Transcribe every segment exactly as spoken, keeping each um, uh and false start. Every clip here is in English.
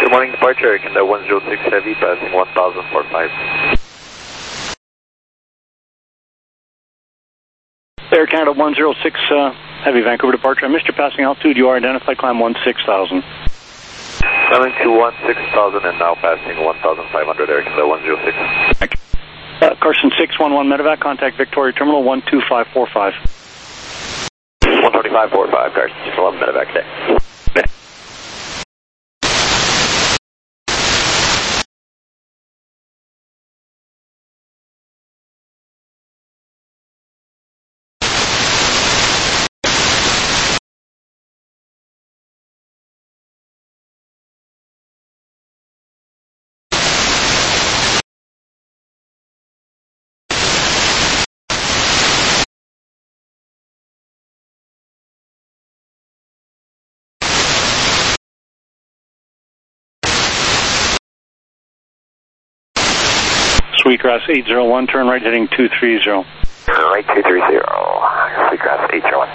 Good morning, departure, Canada one zero six Heavy, passing one thousand forty-five. Air Canada one zero six uh, Heavy, Vancouver departure. I missed your passing altitude. You are identified, climb one six thousand. Coming to one six thousand and now passing one thousand five hundred, Air Canada one zero six. Uh, Carson six one one Medevac, contact Victoria Terminal one two five four five. one twenty-five forty-five, Carson six one one Medevac today. Sweetgrass eight zero one, turn right heading two three zero. Right two three zero, Sweetgrass eight zero one.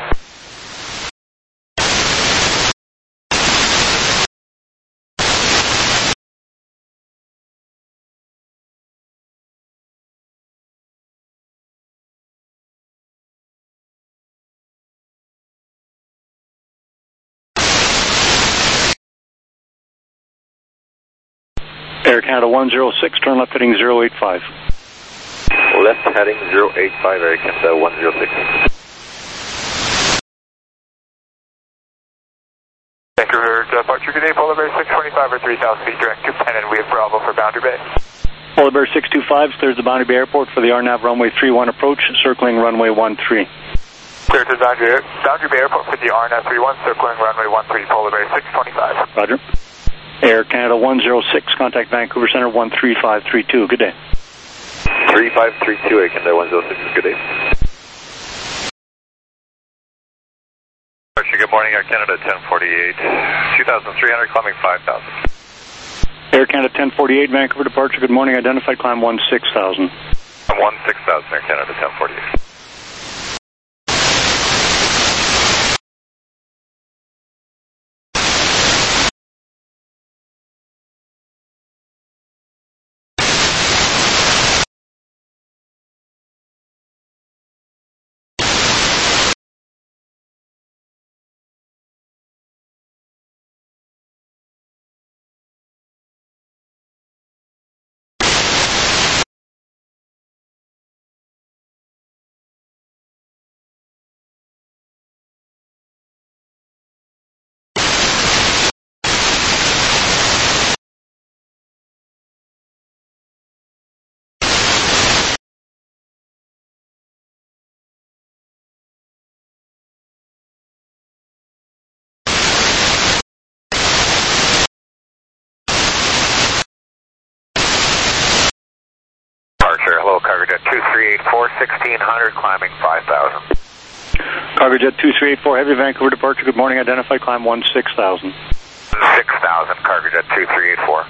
Air Canada one zero six, turn left heading zero eight five. Left heading zero eight five, Air Canada one zero six. Vancouver departure, good day, Polar Bear six twenty-five or three thousand feet, direct to Penn, and we have Bravo for Boundary Bay. Polar Bear six two five clears the Boundary Bay Airport for the R NAV runway three one approach, circling runway one three. Clear to Boundary, Boundary Bay Airport for the R NAV three one, circling runway one three, Polar Bear six twenty-five. Roger. Air Canada one zero six, contact Vancouver Center one three five three two. Good day. three five three two, Air Canada one zero six, good day. Good morning, Air Canada ten forty-eight, two thousand three hundred, climbing five thousand. Air Canada ten forty-eight, Vancouver departure, good morning, identified, climb one six thousand. one six thousand, Air Canada ten forty-eight. Hello, Cargojet two three eight four, sixteen hundred, climbing five thousand. Cargojet two three eight four, Heavy, Vancouver departure, good morning, identified, climb one six thousand. six thousand, Cargojet two three eight four.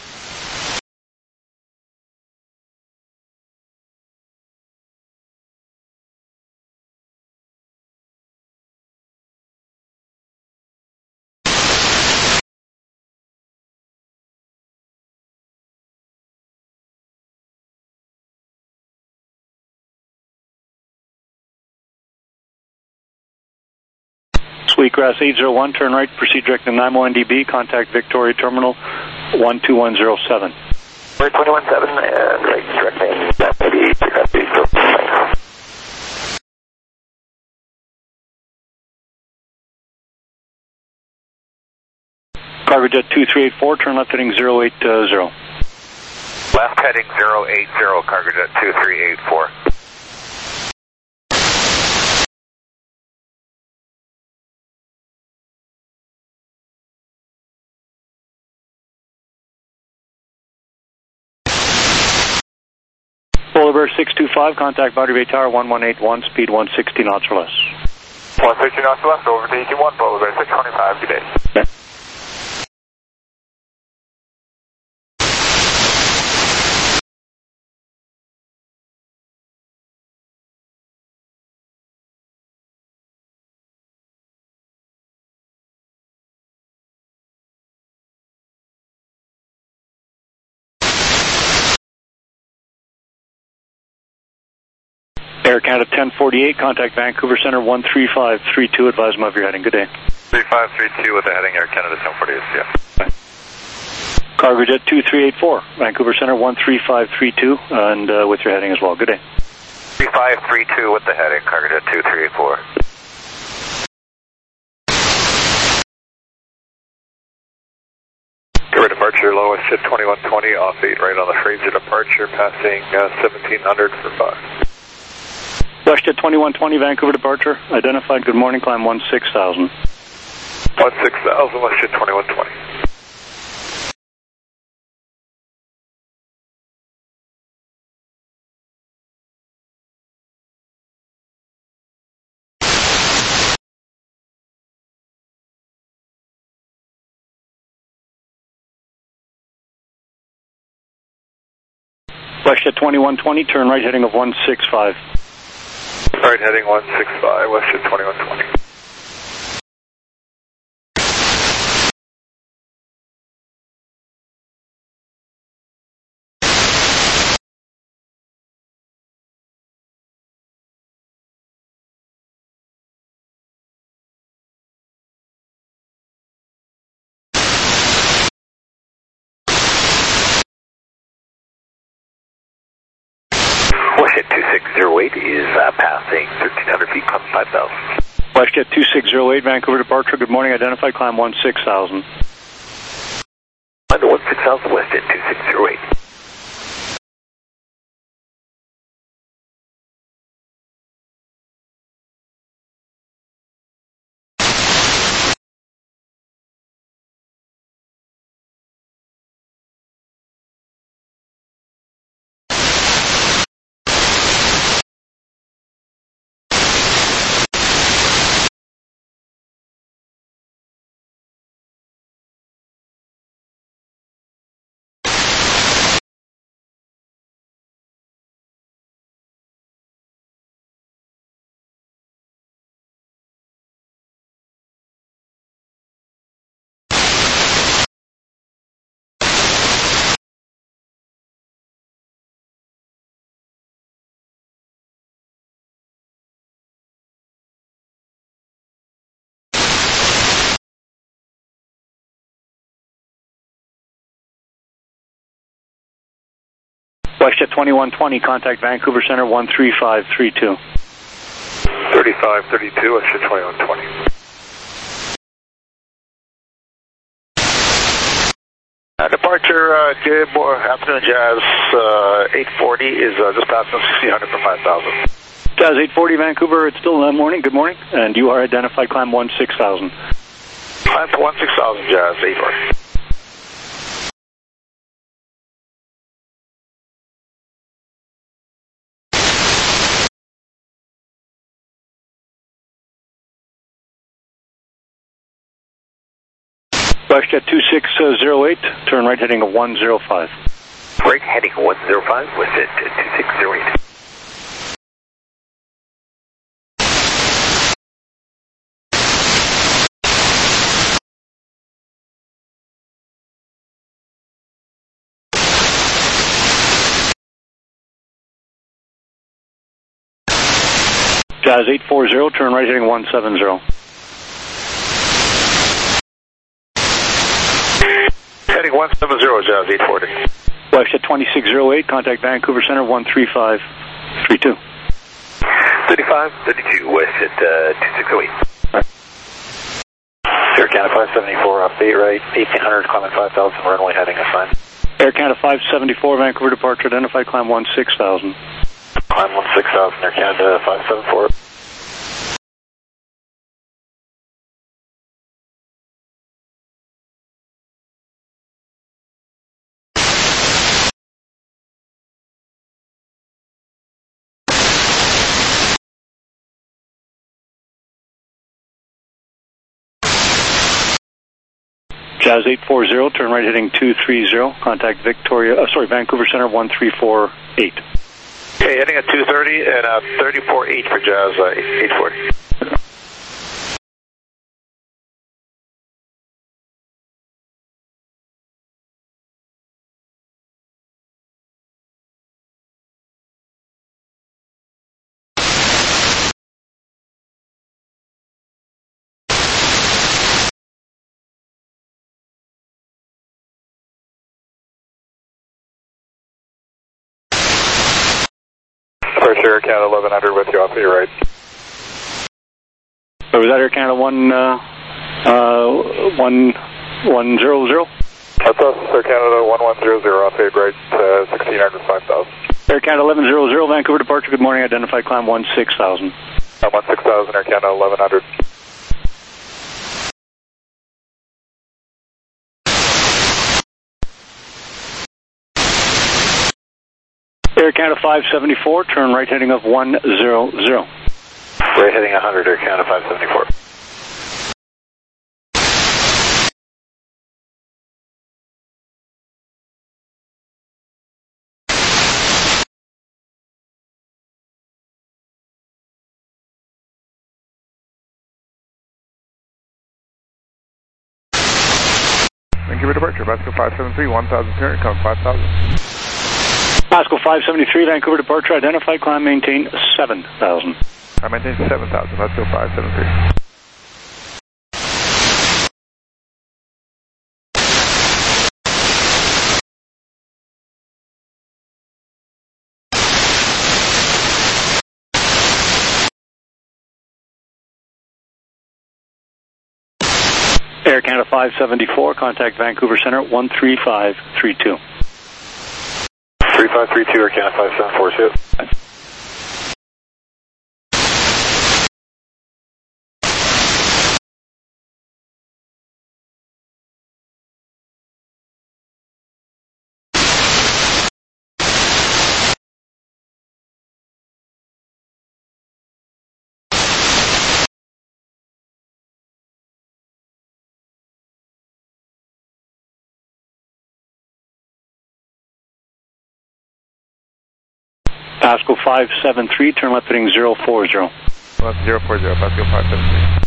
Sweetgrass eight zero one, turn right, proceed direct to Nanaimo N D B, contact Victoria Terminal one two one zero seven. We're twenty-one seven and right directing maybe Cargojet two three eight four, turn left heading zero eight zero. Left heading zero eight zero, Cargojet two three eight four. Polar Bear six two five, contact Boundary Bay Tower one one eight one, speed one sixty knots or less. one sixty knots or less, over to E T one, Polar Bear six twenty-five, good day. Yeah. Air Canada ten forty-eight, contact Vancouver Center one three five three two, advise them of your heading. Good day. three five three two with the heading Air Canada ten forty-eight, yeah. Cargo Jet two three eight four, Vancouver Center one three five three two, and uh, with your heading as well. Good day. three five three two with the heading, Cargo Jet two three eight four. Cover departure, low West Jet twenty-one twenty, off eight right on the Fraser departure, passing uh, seventeen hundred for five. West Jet twenty-one twenty, Vancouver departure, identified, good morning, climb one six thousand. one six thousand, West Jet twenty-one twenty. West Jet twenty-one twenty, turn right heading of one six five. Right heading one six five, West Jet twenty-one twenty. West Jet two six zero eight is uh, passing thirteen hundred feet, climb five thousand. West Jet two six zero eight, Vancouver departure, good morning, identified, climb one six thousand. Climb to one six thousand, West Jet two six zero eight. West Jet twenty-one twenty, contact Vancouver Center one three five three two. thirty-five thirty-two, West Jet twenty-one twenty. Uh, departure, uh, good afternoon, Jazz. Uh, eight forty is uh, just passing sixteen hundred for five thousand. Jazz eight forty, Vancouver, it's still uh, morning, good morning, and you are identified, climb one six thousand. Climb to one six thousand, Jazz, eight forty. West Jet two six zero eight, turn right heading of one zero five. Right heading one zero five, West Jet two six zero eight. Jazz eight four zero, turn right heading one seven zero. Heading one seven zero, Jazz eight forty. West Jet twenty-six zero eight, contact Vancouver Center one three five three two. thirty-five thirty-two, West Jet uh, two six zero eight. Right. Air Canada five seventy-four off eight right, eighteen hundred, climbing five thousand, runway heading assigned. Air Canada five seventy-four, Vancouver departure, identified, climb one six thousand. Climb one six thousand, Air Canada five seventy-four. Jazz eight four zero, turn right heading two three zero, contact Victoria, uh, sorry, Vancouver Center one three four eight. Okay, heading at two thirty and uh, thirty-four eight for Jazz uh, eight forty. Air Canada eleven hundred with you off to your right. So was that Air Canada one, uh, uh, one, one zero zero? That's us, Air Canada one one zero zero off to your right, uh, sixteen hundred, five thousand. Air Canada eleven zero zero, Vancouver departure, good morning, identified climb one six thousand. I'm one six thousand, Air Canada eleven hundred. Air Canada five seventy-four, turn right heading of one zero zero. Right heading one hundred, Air Canada five seventy-four. Vancouver departure, Pascal five seven three, one thousand two hundred, come five thousand. Pascal five seventy-three, Vancouver departure, identified climb, maintain seven thousand. I maintain seven thousand, Pascal five seven three. Air Canada five seventy-four, contact Vancouver Center one three five three two. three five three two, Air Canada five seven four two. Pascal five seven three, turn left heading zero four zero. Left zero four zero, Pascal five seven three.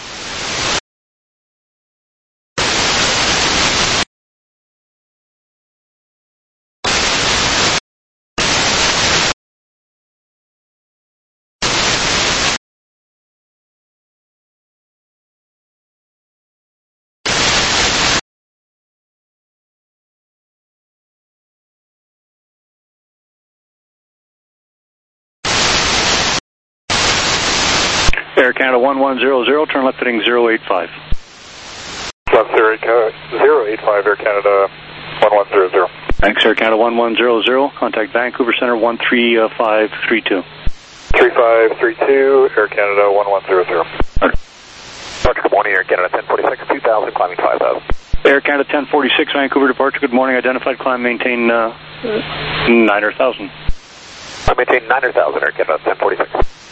Air Canada one one zero zero, turn left heading zero eight five. Left zero eight five, Air Canada one one zero zero. Thanks, Air Canada one one zero zero, contact Vancouver Center one three five three two. three five three two, Air Canada one one zero zero. Departure, good morning, Air Canada ten forty-six, two thousand, climbing five thousand. Air Canada ten forty-six, Vancouver departure, good morning, identified climb, maintain uh, nine thousand. I maintain nine thousand, Air Canada ten forty-six.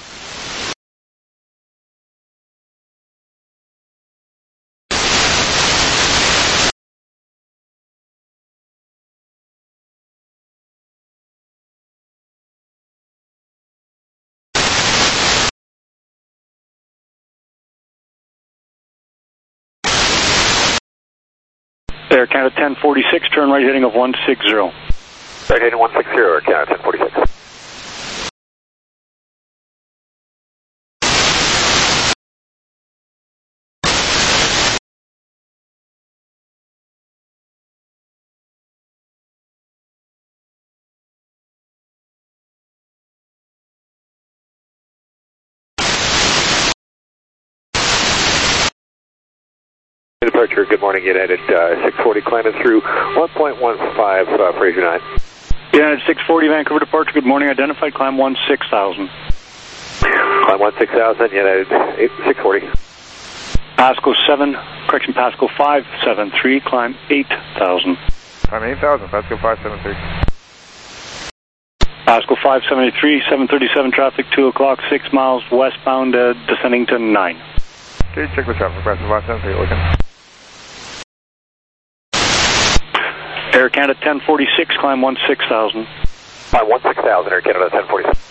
Air Canada ten forty-six, turn right heading of one six zero. Right heading one six zero, Air Canada ten forty-six. Departure, good morning, United uh, six forty, climbing through one point one five, uh, Fraser nine. United six forty, Vancouver departure, good morning, identified climb one six thousand. Climb one six thousand, United six forty. Pascal seven, correction, Pascal five seven three, climb eight thousand. I'm eight thousand, Pascal five seven three. Pascal five seventy-three, seven thirty-seven traffic, two o'clock, six miles westbound, uh, descending to nine. Okay, check the traffic, Pascal five seven three, looking. Air Canada ten forty-six, climb one six thousand. Climb one six thousand, Air Canada ten forty-six.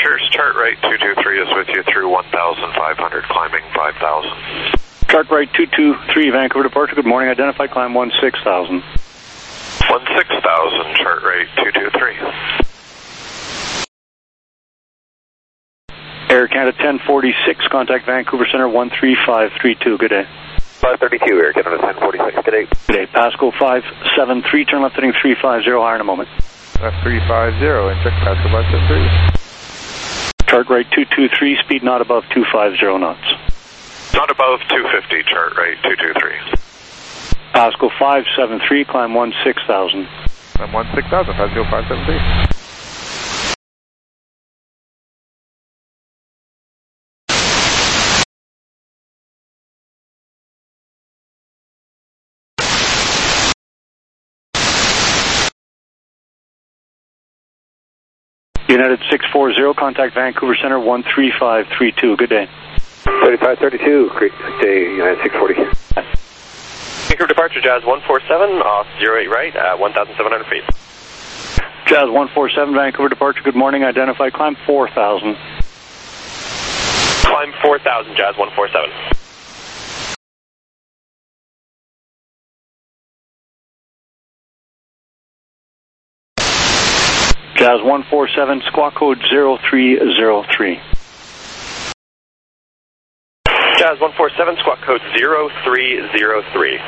departures. Chart right two two three is with you through one thousand five hundred, climbing five thousand. Chart right two two three, Vancouver departure. Good morning. Identify climb one six thousand. one six thousand, chart right two two three. Air Canada ten forty-six, contact Vancouver Center one three five three two. Good day. five thirty-two, Air Canada ten forty-six. Good day. Good day. Pasco five seven three, turn left heading three five zero, higher in a moment. Left three five zero, and check Pasco five seven three. Chart right two two three, speed not above two five zero knots. Not above two fifty, chart right two two three. Pasco five seven three, climb one six thousand. Climb one six thousand, Pasco five seven three. United six four zero, contact Vancouver Center one three five three two. Good day. thirty-five thirty-two, great day, United six forty. Vancouver departure, Jazz one four seven, off zero eight right at one thousand seven hundred feet. Jazz one four seven, Vancouver departure. Good morning. Identify climb four thousand. Climb four thousand, Jazz one four seven. Jazz one four seven, squawk code zero three zero three. Jazz one four seven, squawk code zero three zero three.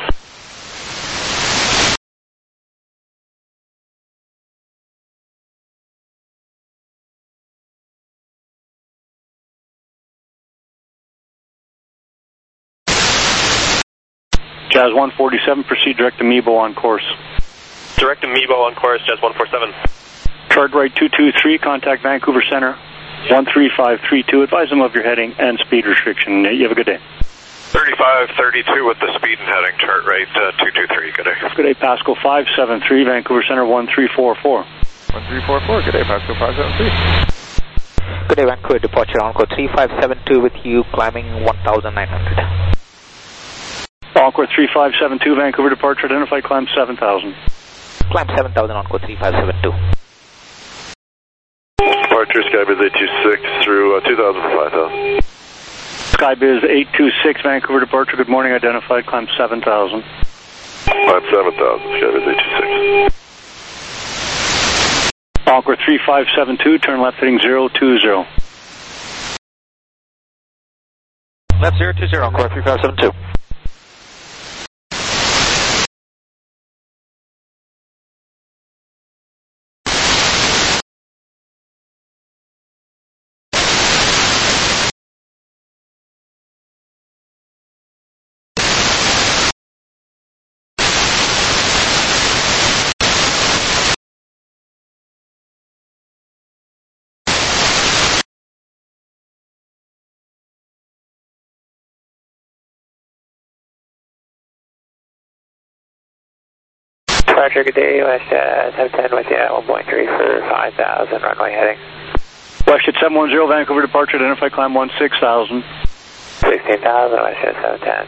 Jazz one forty-seven, proceed direct to Mebo on course. Direct to Mebo on course, Jazz one four seven. Chart right two two three, contact Vancouver Center one three five three two. Advise them of your heading and speed restriction. You have a good day. thirty-five thirty-two with the speed and heading, chart right uh, two two three. Good day. Good day, Pasco five seven three, Vancouver Center one three four four. one three four four, good day, Pasco five seven three. Good day, Vancouver departure, Encore three five seven two with you, climbing one thousand nine hundred. Encore three five seven two, Vancouver departure. Identify climb seven thousand. Climb seven thousand, Encore three five seven two. Departure, Skybiz eight two six through uh, two thousand for five thousand. Skybiz eight two six, Vancouver departure. Good morning. Identified climb seven thousand. Climb seven thousand, Skybiz eight two six. Encore three five seven two, turn left heading zero two zero. Left zero two zero, Encore three five seven two. Departure, good day, West uh, seven ten with you at one point three for five thousand, runway heading. Westjet seven one zero, Vancouver departure. Identify climb one six thousand. sixteen thousand, Westjet seven ten.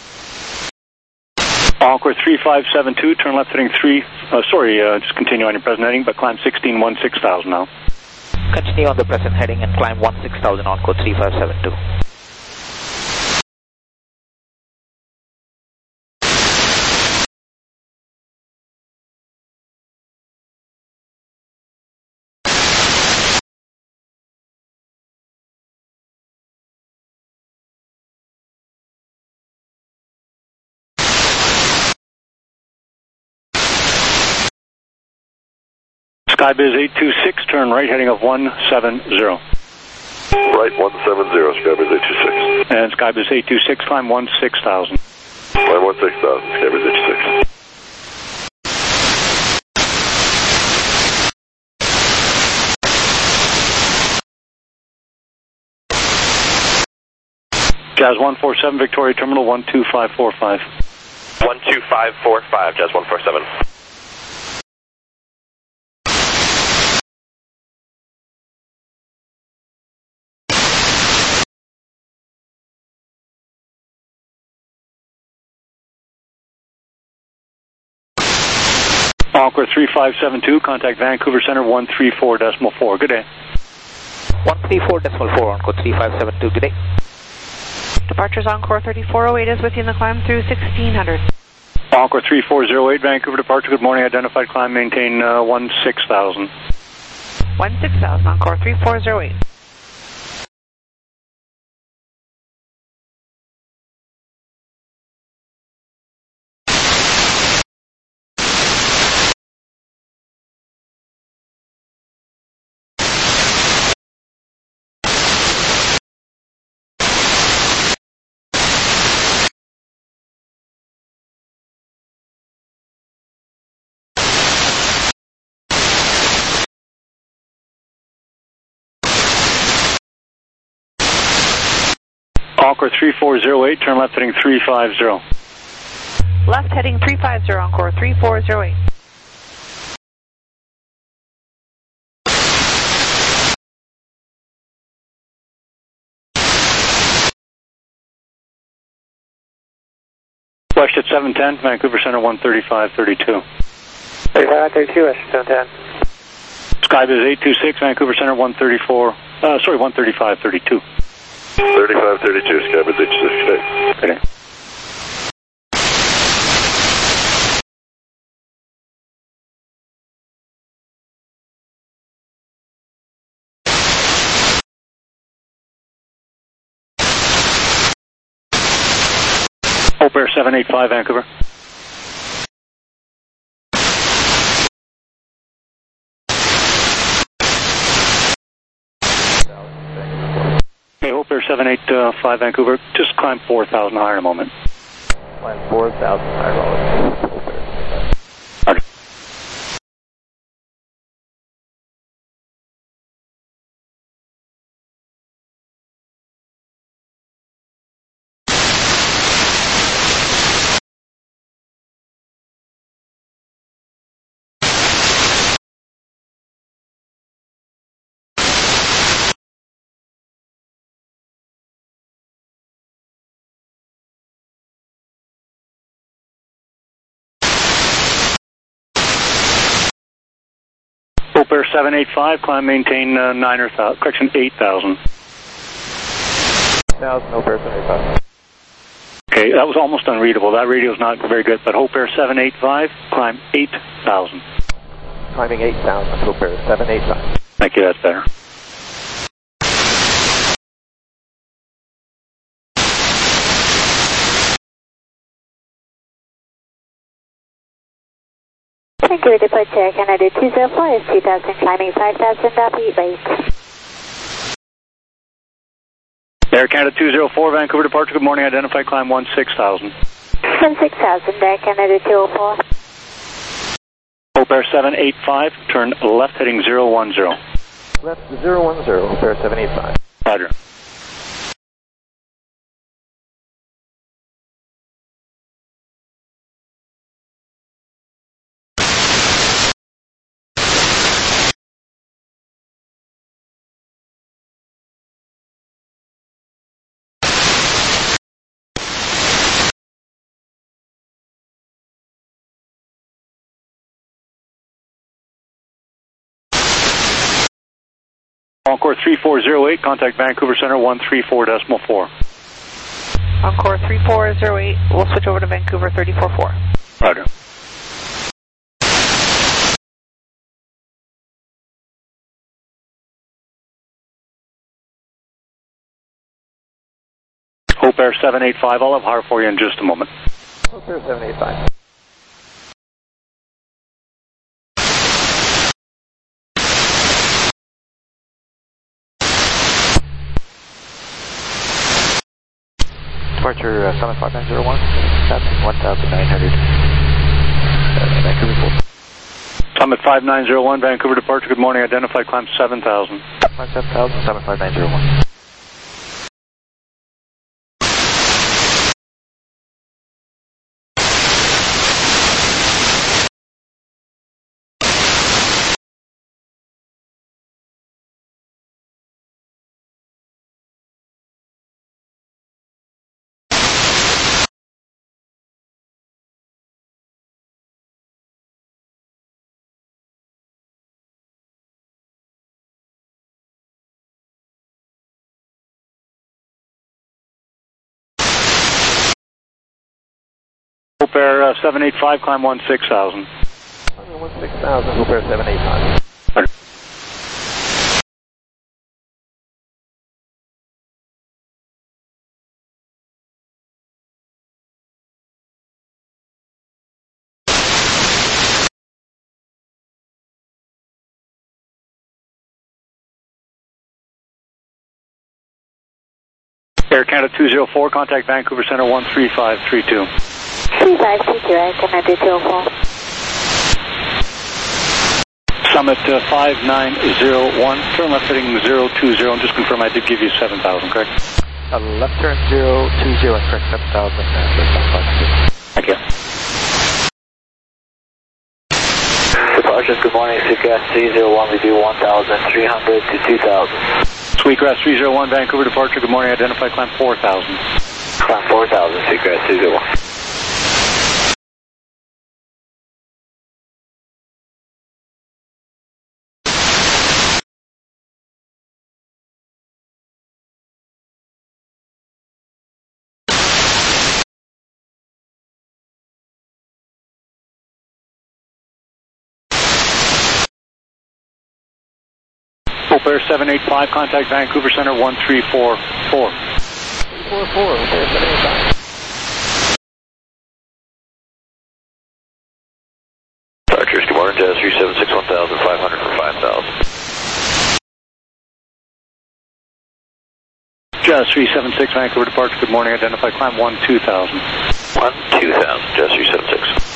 Encore three five seven two, turn left heading three, uh, sorry, uh, just continue on your present heading, but climb sixteen one six thousand now. Continue on the present heading and climb one six thousand, Encore three five seven two. Skybiz eight two six, turn right heading of one seven zero. Right one seven zero, Skybiz eight two six. And Skybiz eight two six, climb one six thousand. Climb one six thousand, Skybiz eight two six. Jazz one four seven, Victoria Terminal one two five four five. one two five four five, Jazz one four seven. Encore three five seven two, contact Vancouver Center one three four decimal four. Good day. one three four decimal four, Encore three five seven two, good day. Departures Encore thirty-four oh eight is with you in the climb through sixteen hundred. Encore three four zero eight, Vancouver departure, good morning, identified climb, maintain uh, one six thousand. one six thousand, Encore three four zero eight. Encore three four zero eight, turn left heading three five zero. Left heading three five zero, Encore three four zero eight. West at seven ten, Vancouver Center one thirty-five thirty-two. thirty-five thirty-two, West seven ten. Skybiz eight two six, Vancouver Center one thirty-four, uh, sorry, one thirty-five thirty-two. thirty-five thirty-two, Skybiz eight two six, Okay. Hope Air seven eight five, Vancouver. Hey, Hope Air seven eight five, Vancouver. Just climb four thousand higher in a moment. Climb four thousand higher, Hope Air. Okay. Hope Air seven eight five, climb, maintain uh, nine or thousand, correction, eight thousand. Thousand, Hope Air seven eight five. Okay, that was almost unreadable. That radio's not very good, but Hope Air seven eight five, climb eight thousand. Climbing eight thousand, Hope Air seven eight five. Thank you, that's better. Thank you, departure Canada two zero four is two thousand, climbing five thousand, upbeat rate. Air Canada two zero four, Vancouver departure, good morning, identified climb one six thousand. one six thousand, Air Canada two zero four. Hope Air seven eight five, turn left heading zero one zero. Left zero one zero, Hope Air seven eight five. Roger. Encore three four zero eight, contact Vancouver Center one three four decimal four. Encore three four zero eight, we'll switch over to Vancouver thirty-four four. Roger. Hope Air seven eight five, I'll have higher for you in just a moment. Hope Air seven eight five. Departure uh, Summit five nine zero one, passing one thousand nine hundred, uh, Vancouver four. Summit five nine zero one, Vancouver departure, good morning, identified climb seven thousand. Climb seven thousand, Summit five nine zero one. Air uh, seven eight five, climb one six thousand. one six thousand, Hoop Air seven eight five. Air Canada two zero four, contact Vancouver Center one three five three two. three five two two, Air Canada two zero four. Summit uh, five nine zero one, turn left heading zero two zero, and just confirm I did give you seven thousand, correct? Uh, left turn zero two zero and correct seven thousand. Thank you. Departures, good morning, Sweetgrass three zero one, we do one thousand three hundred to two thousand. Sweetgrass three zero one, Vancouver departure, good morning, identify climb four thousand. Climb four thousand, Sweetgrass three zero one. Hope Air seven eight five, contact Vancouver Center one three four four. four four, Hoop Air seven eight five. Departures, good morning, Jazz three seven six, one thousand five hundred for five thousand. Jazz three seven six, Vancouver departure, good morning, identify climb one two thousand. one two thousand, Jazz three seven six.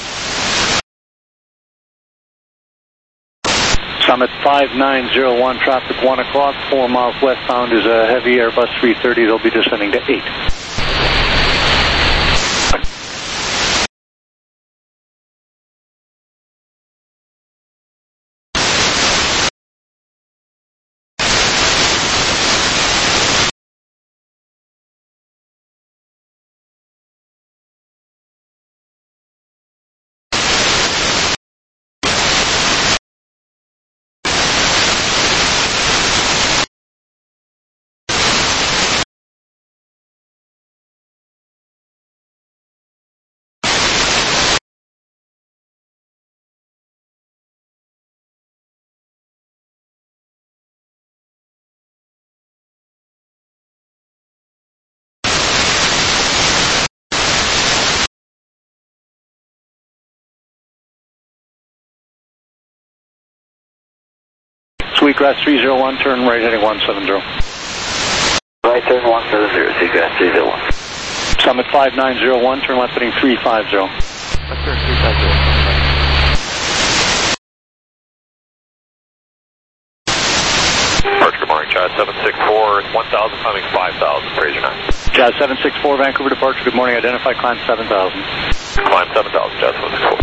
Summit five nine zero one, traffic one o'clock, four miles westbound is a heavy Airbus three thirty, they'll be descending to eight. Sweetgrass three zero one, turn right heading one seven zero. Right turn one seven zero, Sweetgrass three zero one. Summit five nine zero one, turn left heading three five zero. Left turn three five zero. Departure, good morning, Jazz seven six four, one thousand climbing five thousand, Fraser nine. Jazz seven six four, Vancouver departure, good morning, identify climb seven thousand. Climb seven thousand, Jazz seven six four.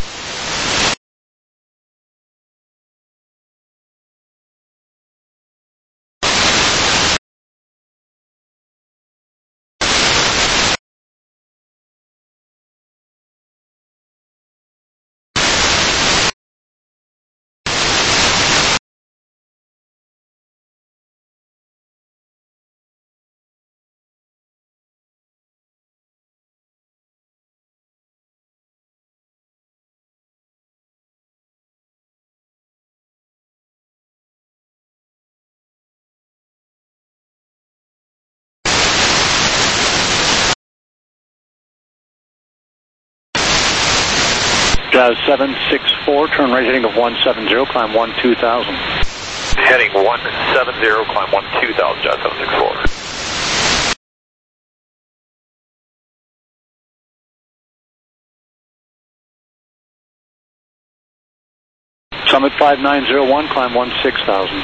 Jazz seven six four, turn right heading of one seven zero, climb one two thousand. Heading one seven zero, climb one two thousand, Jazz seven six four. Summit five nine zero one, climb one six thousand.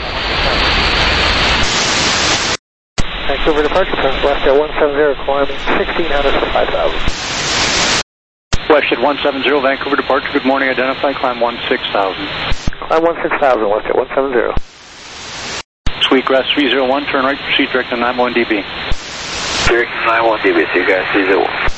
Vancouver departure, turn left at one seven zero, climbing sixteen hundred for five thousand. West at one seven zero, Vancouver departure, good morning, identify climb one six thousand. Climb one six thousand, left at one seven zero. Sweetgrass three zero one, turn right, proceed direct to nine one D B. Direct to nine one D B, Sweetgrass three zero one.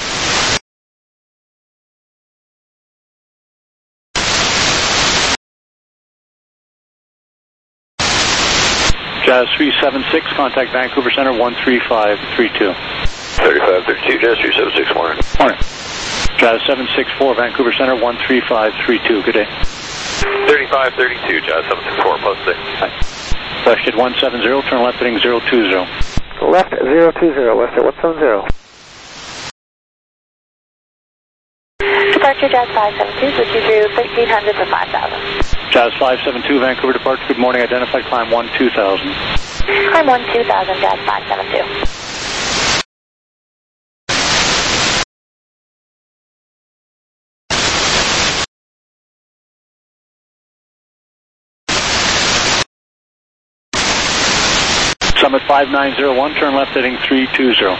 Jazz three seven six, contact Vancouver Center one three five three two. thirty-five thirty-two, Jazz three seven six, morning. Morning. Jazz seven six four, Vancouver Center, one three five three two. Good day. thirty-five thirty-two, Jazz seven six four, post six. Wested one seven zero, turn left heading zero two zero. Left zero two zero, Wested one seven zero. Departure Jazz five seven two, switching through thirteen hundred for five thousand. Jazz five seven two, Vancouver departure, good morning, identified climb one two thousand. Climb one two thousand, Jazz five seven two. Summit five nine zero one, turn left heading three two zero.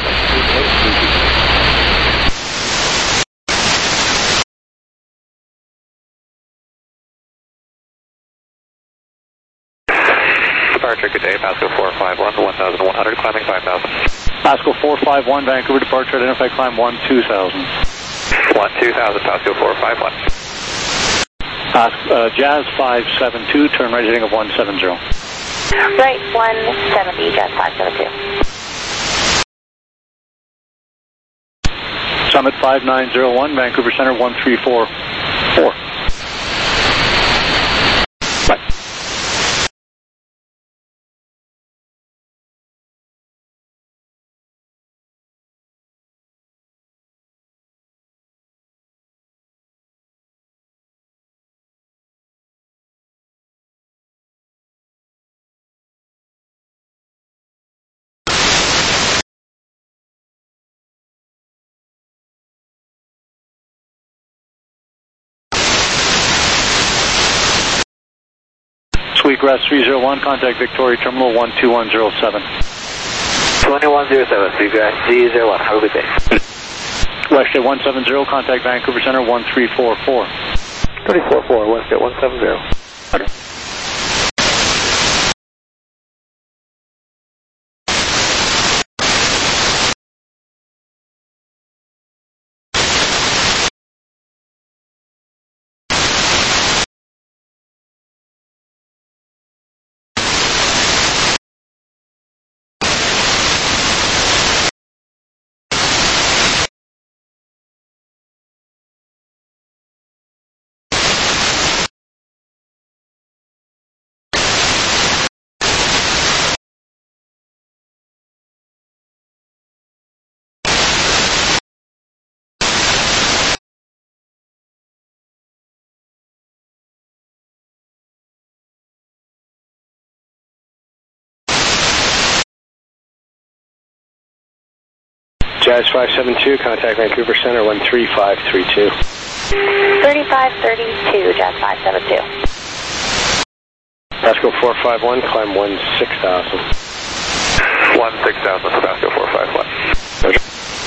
Departure, good day, Pasco four five one, one thousand one hundred, climbing five thousand. Pasco four five one, Vancouver departure, identified climb one two thousand. one two thousand, Pasco four five one. Pas uh, Jazz five seven two, turn right heading of one seven zero. Right one seventy, Jazz five seven two. Summit five nine zero one, Vancouver Center, one three four four. Bye. Sweetgrass three zero one, contact Victoria Terminal one two one zero seven. twenty-one zero seven, Sweetgrass three zero one, have a good day. Wested one seven zero, contact Vancouver Center one three four four. three four four, Wested one seven zero. Okay. Jazz five seven two, contact Vancouver Center one three five three two. thirty-five thirty-two, Jazz five seven two. Pasco four five one, climb one six thousand. one six thousand, Pasco four five one. Roger.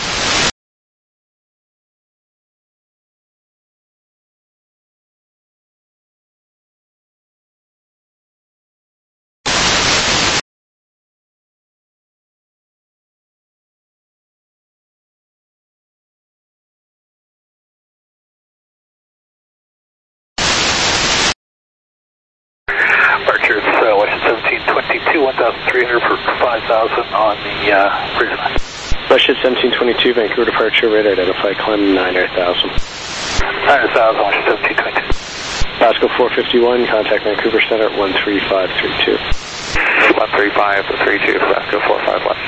Departure, uh, Washington seventeen twenty-two, one thousand three hundred for five thousand on the uh, bridge line. Wested seventeen twenty-two, Vancouver departure, radar identified, climb nine hundred thousand. nine hundred thousand, Washington seventeen twenty-two. Pasco four fifty-one, contact Vancouver Center one three five three two. one three five three two, Pasco four five one.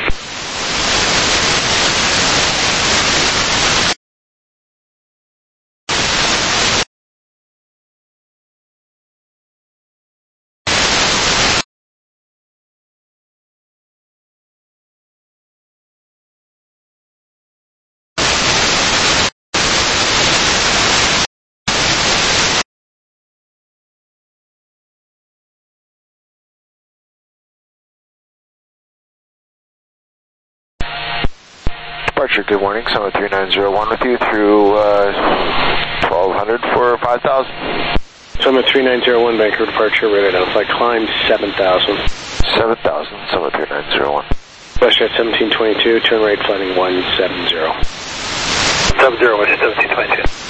Departure, good morning, Summit three nine zero one with you through uh, twelve hundred for five thousand. Summit three nine zero one, Vancouver departure, radar identified, climb seven thousand. seven thousand, Summit three nine zero one. Westjet seventeen twenty-two, turn right flighting one seven zero. seven zero, Westjet seventeen twenty-two.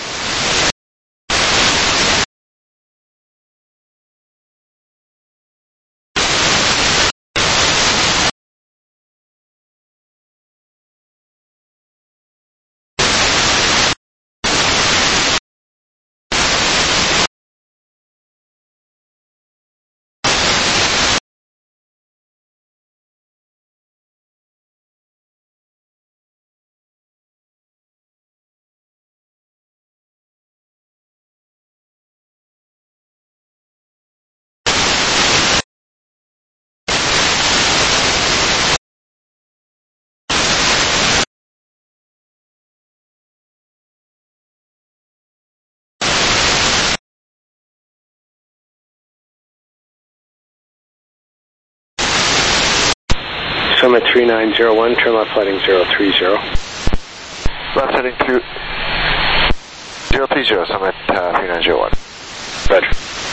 Summit three nine zero one, turn left heading zero three zero. Left heading through zero three zero, Summit uh, three nine zero one. Roger.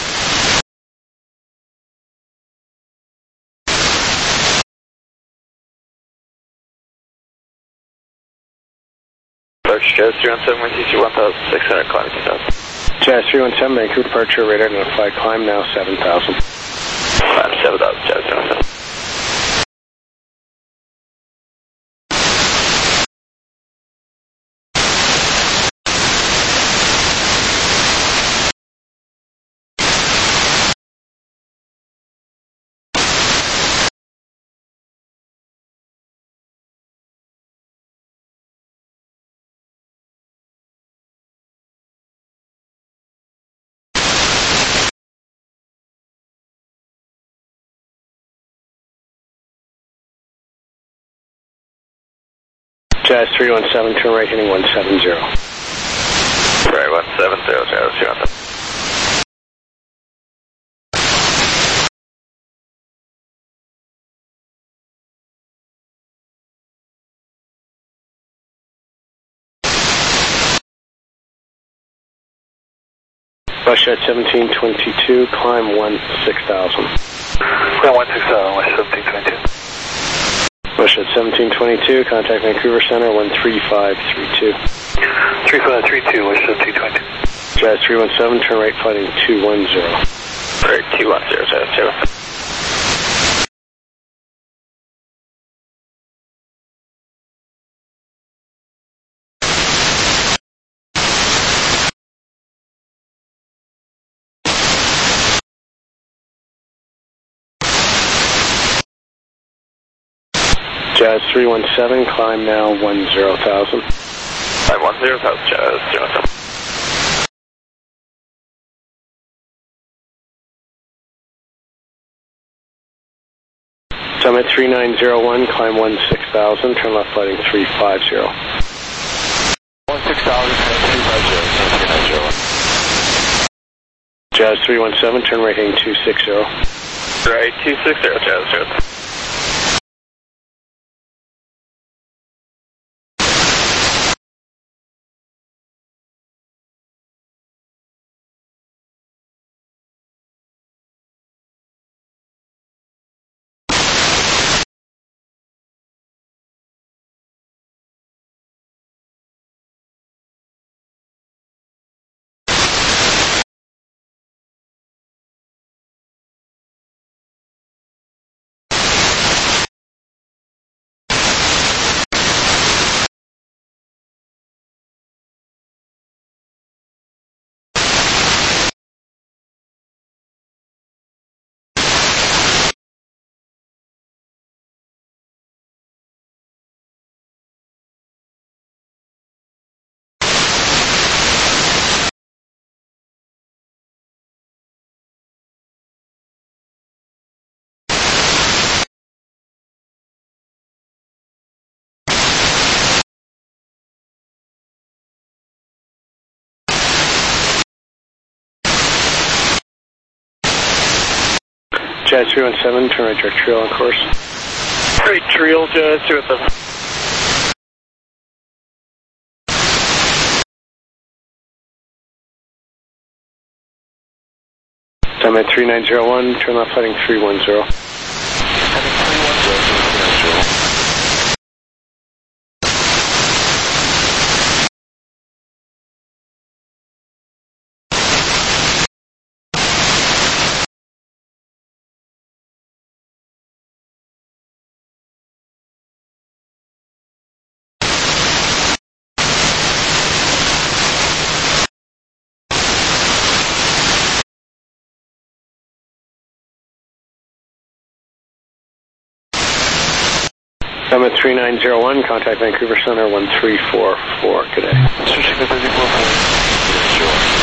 Approach Jazz three one seven, wind one thousand six hundred, climbing two thousand. Jazz three one seven, Vancouver departure, radar identified, climb now seven thousand. Climb seven thousand, Jazz three one seven. Jazz three one seven, turn right heading one seven zero. Right, one seven zero, Jazz three one seven. Russia at seventeen twenty-two, climb one six thousand. Climb one six thousand, West seventeen twenty-two. Russia at seventeen twenty-two, contact Vancouver Center one three five three two. three five three two, West seventeen twenty. Jazz three one seven, turn right fighting two one zero. Right, two one zero, Jazz two one seven. Jazz three one seven, climb now one zero thousand. Climb one zero thousand, Jazz three one seven. Summit three nine zero one, climb one six thousand, turn left heading three five zero. one six thousand, three five zero, three nine zero one. Jazz three one seven, turn right heading two six zero. Right, two six zero, Jazz two one seven. Jazz three one seven, turn right direct trail on course. Right, trail, Jazz two one seven. Summit three nine zero one, turn left heading three one zero. Heading three one zero, three nine zero. Summit three nine zero one, contact Vancouver Center one three four four, good day. Switching to thirty-four.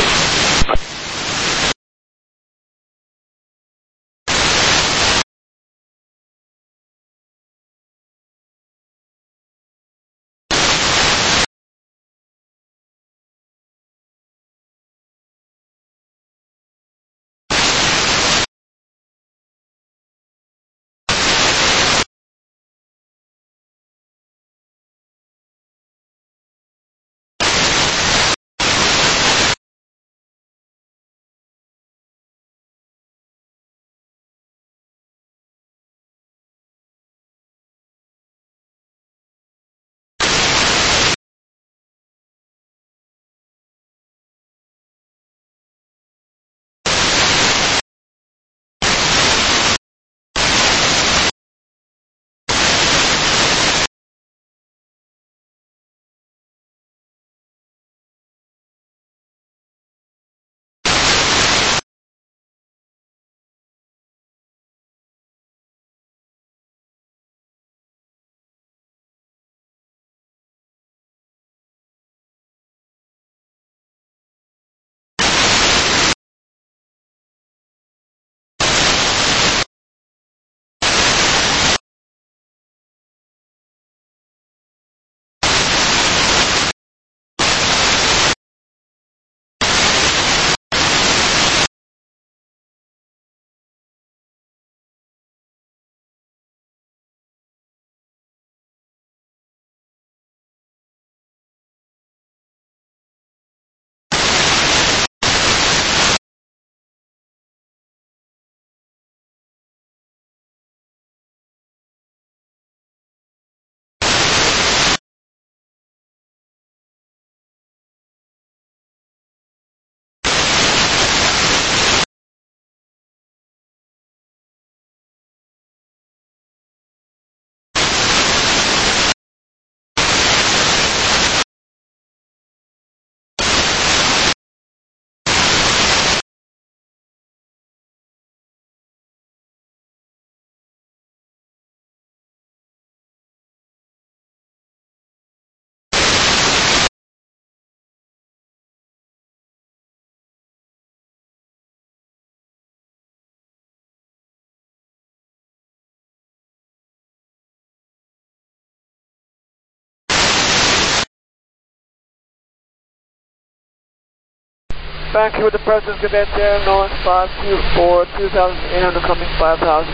Vancouver departure, Quebec Air North five two four, two thousand eight hundred coming five thousand.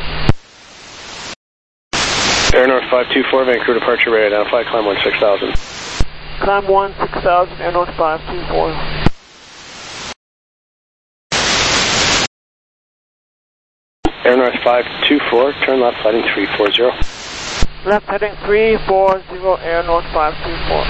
Air North five two four, Vancouver departure ready, identify, climb one six thousand. Climb one six thousand, Air North five two four. Air North five two four, turn left heading three four zero. Left heading three four zero, Air North five two four.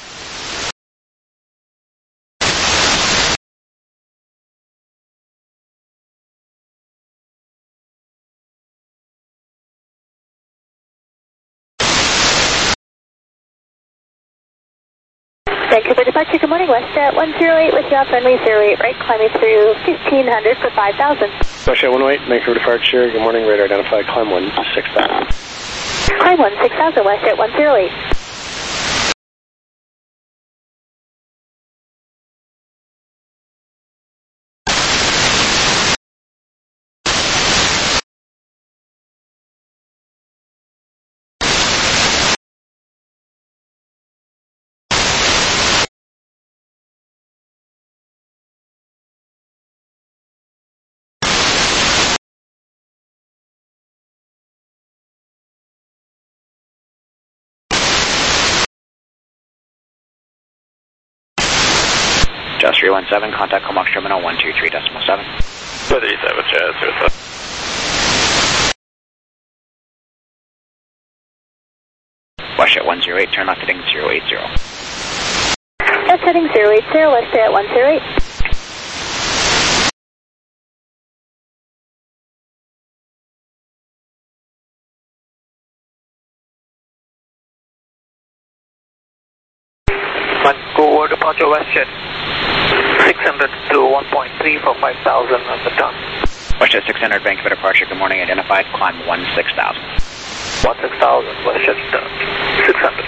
Vancouver departure, good morning, WestJet one zero eight with you off runway zero eight right, climbing through fifteen hundred for five thousand. WestJet one oh eight, Vancouver departure, good morning, radar identified, climb one six thousand. Climb one six thousand, WestJet one zero eight. Jazz three one seven, contact Comox Terminal one two three decimal seven. two three seven, Jazz zero seven. WestJet one zero eight, turn left heading zero eight zero. Left heading zero eight zero, WestJet one zero eight. Vancouver departure WestJet six hundred to one point three for five thousand on the turn. WestJet six hundred, Vancouver departure, good morning, identified, climb one six thousand. one six thousand, WestJet uh, six hundred.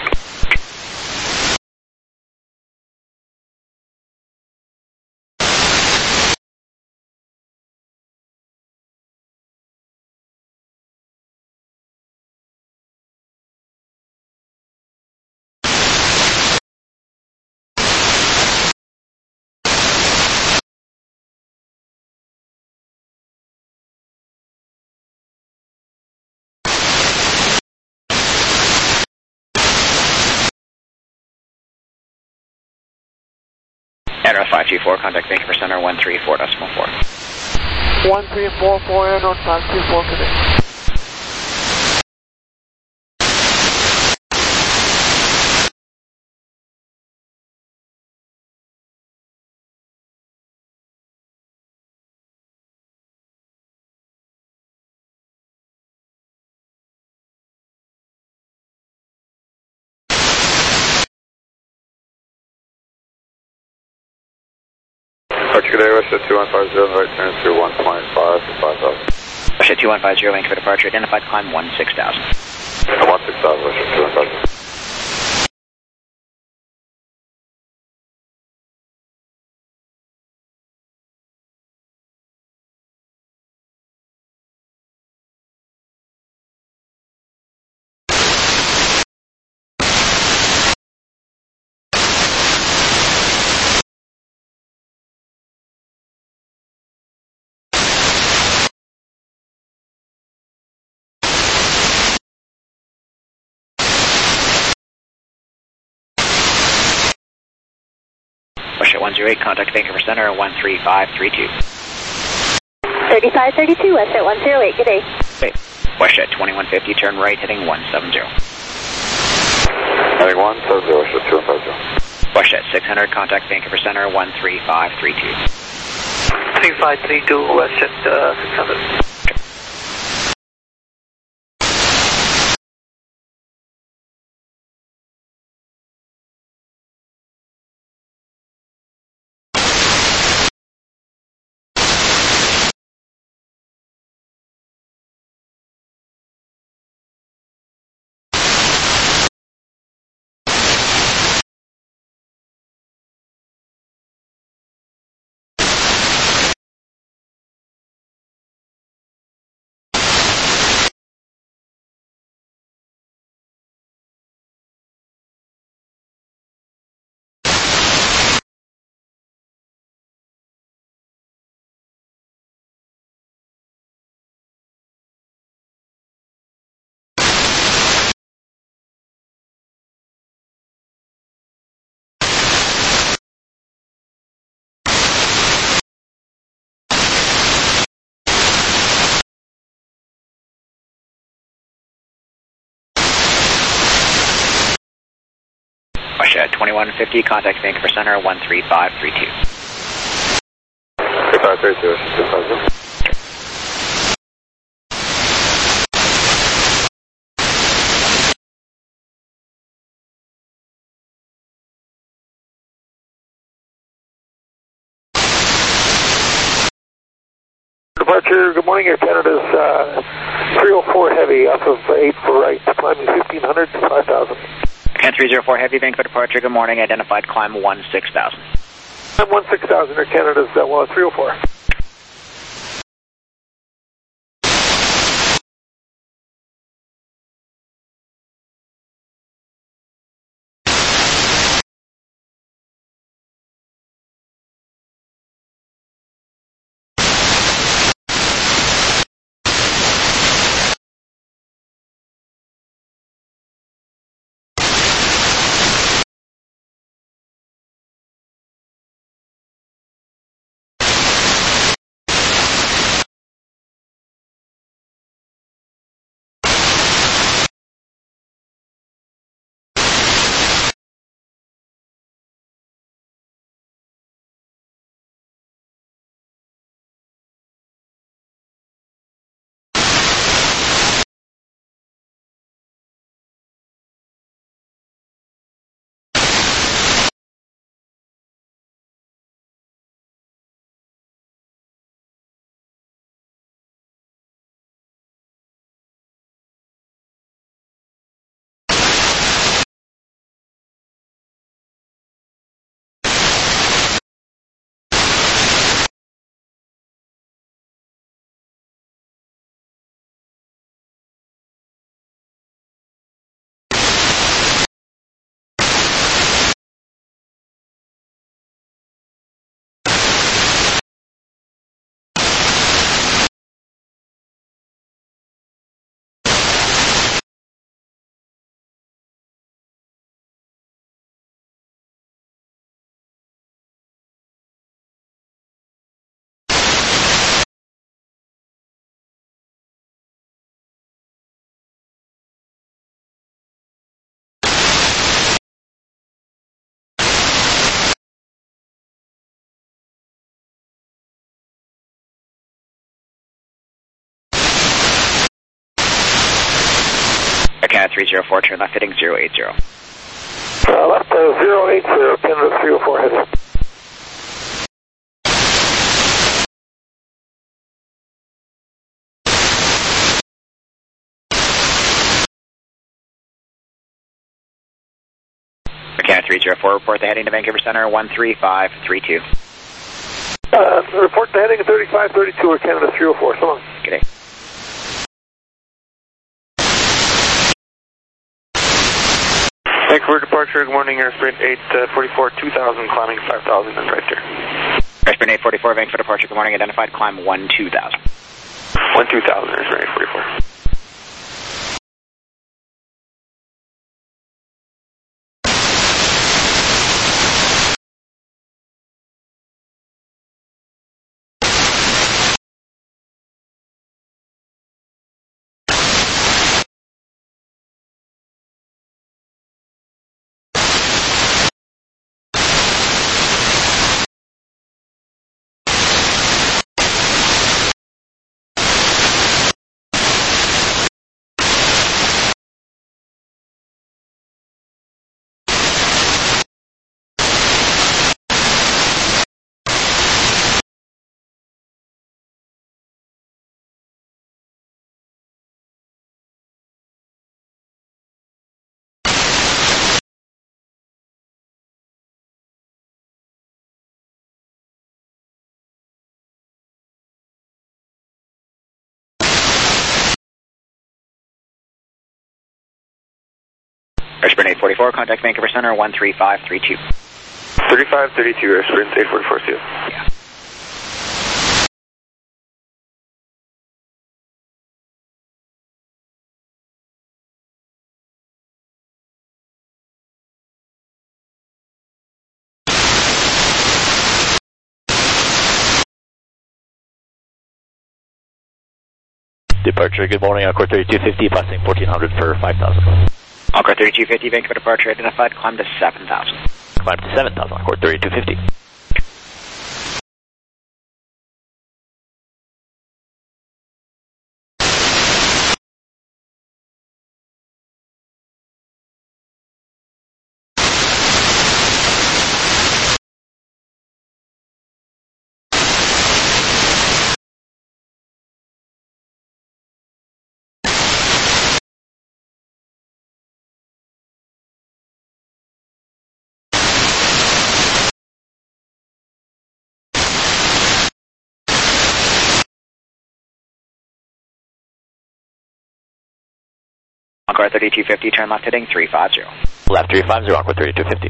Air North five two four, contact Vancouver Center one three four decimal four. one three four four, Air North five two four, Quebec. Departure today, WestJet two one five zero, right turn through one point five to five thousand. WestJet two one five zero, Vancouver departure, identified, climb one six thousand. one six thousand, WestJet two one five zero. WestJet one zero eight, contact Vancouver Center one three five three two. thirty-five thirty-two, WestJet one zero eight, good day. Okay. WestJet twenty-one fifty, turn right heading one seven zero. Heading one seven zero, WestJet two one five zero. WestJet six hundred, contact Vancouver Center one three five three two. three five three two, WestJet uh, six hundred. Russia, twenty-one fifty, contact Vancouver Center, one three five three two. five three two, two thousand. Departure, good morning, Air Canada's uh, three oh four Heavy off of eight for right, climbing fifteen hundred to five thousand. Can three oh four Heavy, Vancouver departure, good morning, identified climb one six thousand. Climb one six thousand, Air Canada's uh, well, three oh four. Canada three oh four, turn left heading zero eight zero. Uh, left uh, zero eight zero, Canada three oh four Heavy. Canada three oh four, report the heading to Vancouver Center, one three five three two. Uh, report the heading at thirty-five thirty-two, or Canada three oh four, so long. Good day. Vancouver departure, good morning, airspeed eight forty-four, two thousand, climbing five thousand, and right there. Airspeed eight forty-four, Vancouver departure, good morning, identified climb one two thousand. one two thousand, airspeed eight forty-four. Airspeed eight forty-four, contact Vancouver Center, one three five three two. thirty-five thirty-two, airspeed eight forty-four, see you. Yeah. Departure, good morning, Encore thirty-two fifty, passing fourteen hundred for five thousand. Encore thirty-two fifty, Vancouver departure identified, climb to seven thousand. Climb to seven thousand, Encore thirty-two fifty. Encore thirty-two fifty, turn left heading three five zero. Left three five zero, Encore thirty-two fifty.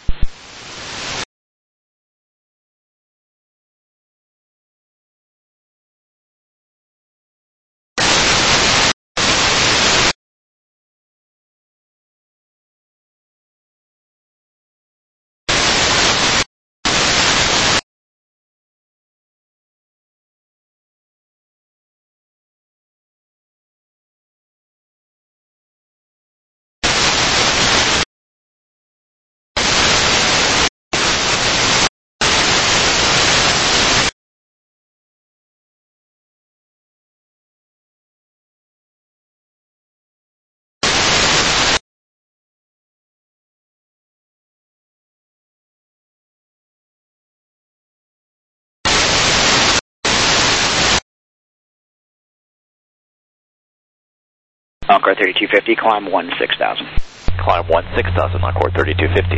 Encore thirty-two fifty, climb one six thousand. Climb one six thousand, Encore thirty-two fifty.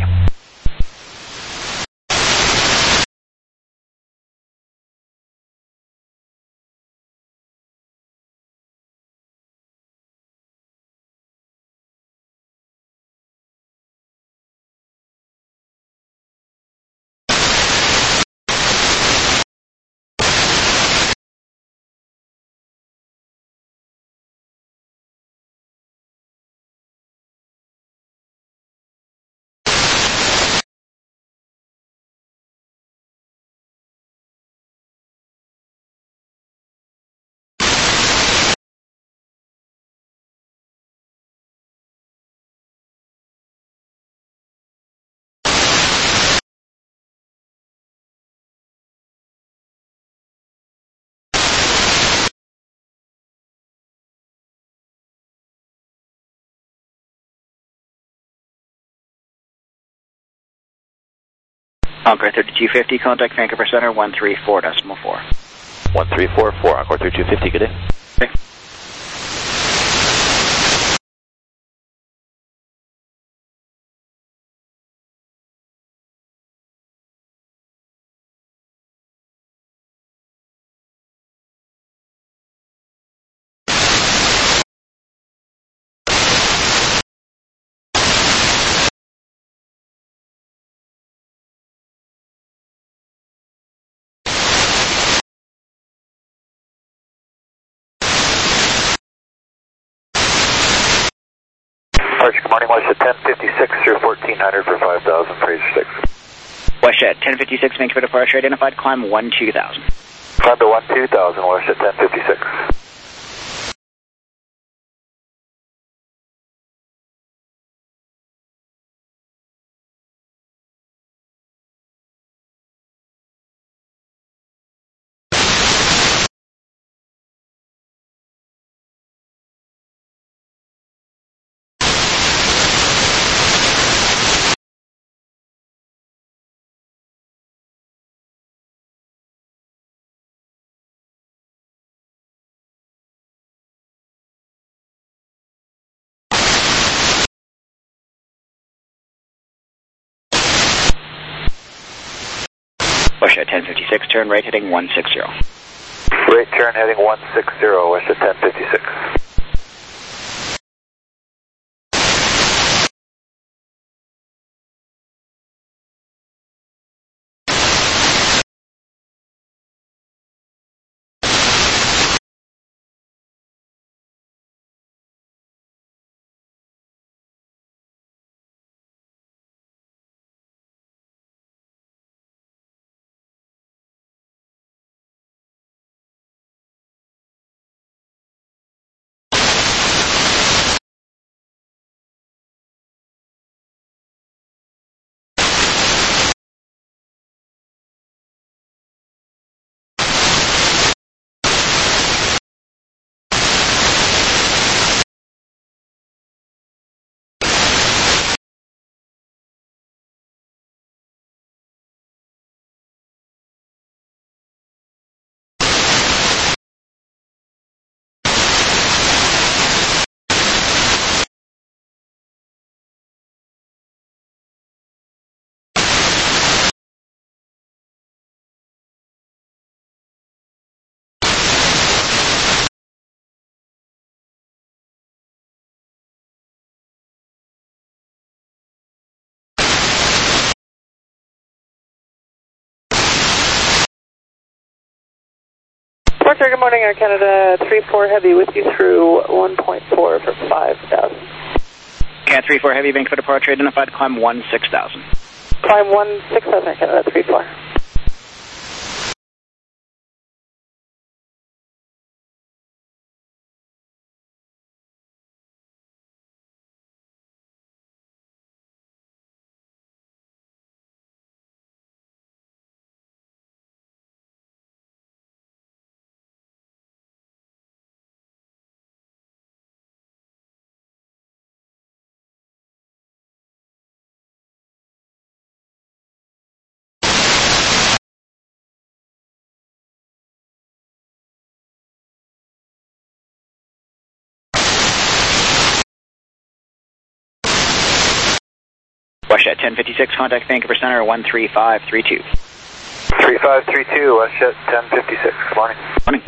Encore thirty-two fifty, contact Vancouver Center one three four decimal four. one three four four, Encore thirty-two fifty, good day. Okay. Departure, good morning, WestJet ten fifty-six, through fourteen hundred for five thousand, Fraser six. WestJet ten fifty-six, Vancouver departure identified, climb one two thousand. Climb to one two thousand, WestJet ten fifty-six. WestJet ten fifty-six, turn right heading one six zero. Right turn heading one six zero, WestJet ten fifty-six. Departure, good morning, Air Canada three four Heavy with you through one point four for five thousand. Cat three four Heavy, Vancouver departure, identified, climb one six thousand. Climb one six thousand, Air Canada three four. WestJet ten fifty-six, contact Vancouver Center one three five three two. three five three two, WestJet ten fifty-six, good morning. Morning.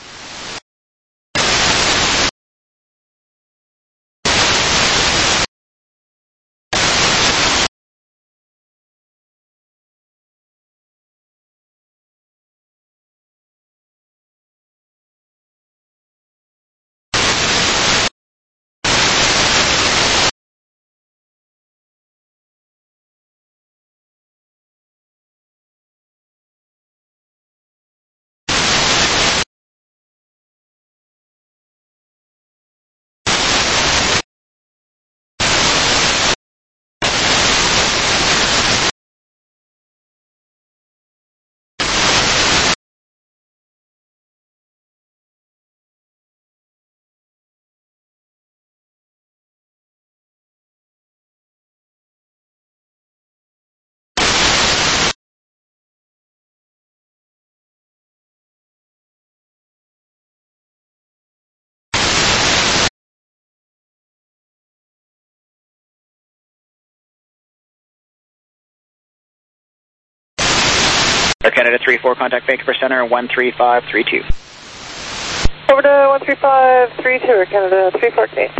Air Canada three four, contact Vancouver Center one three five three two. Over to one three five three two, Air Canada three four eight.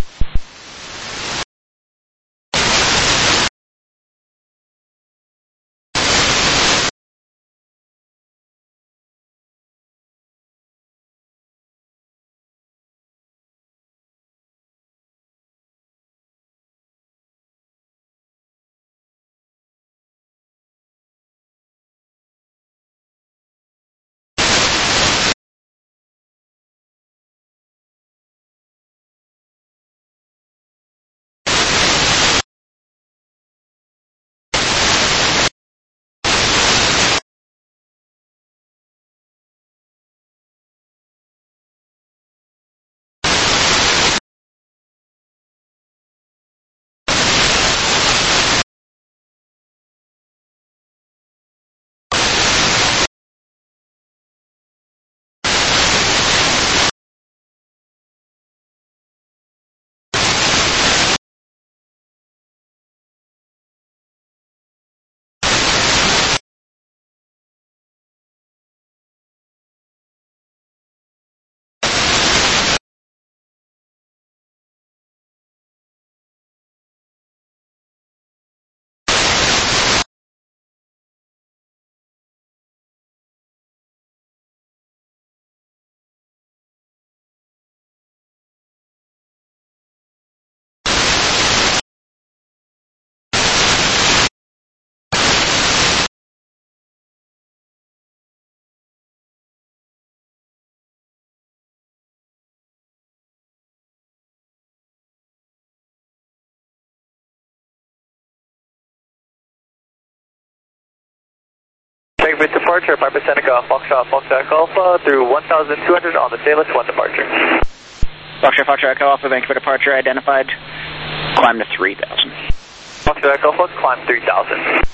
Check with departure, five percent Seneca, Foxtrot, Foxtrot Alpha through one thousand two hundred on the Salus one departure. Foxtrot, Foxtrot Echo Alpha, Vancouver departure identified, climb to three thousand. Foxtrot Echo Alpha, climb three thousand.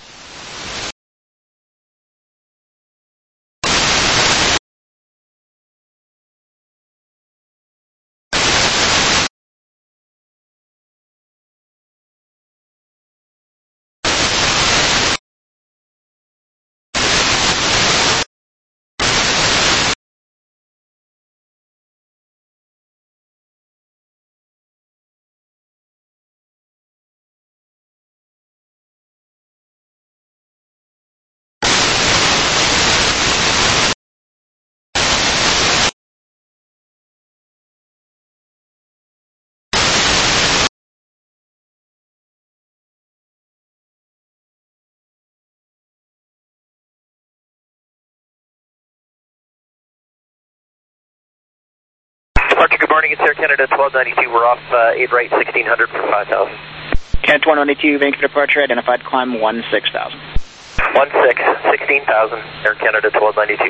Departure, good morning. It's Air Canada twelve ninety-two. We're off uh, eight right, sixteen hundred for five thousand. Canada twelve ninety-two, Vancouver departure, identified climb one six thousand. one six, sixteen thousand, Air Canada twelve ninety-two.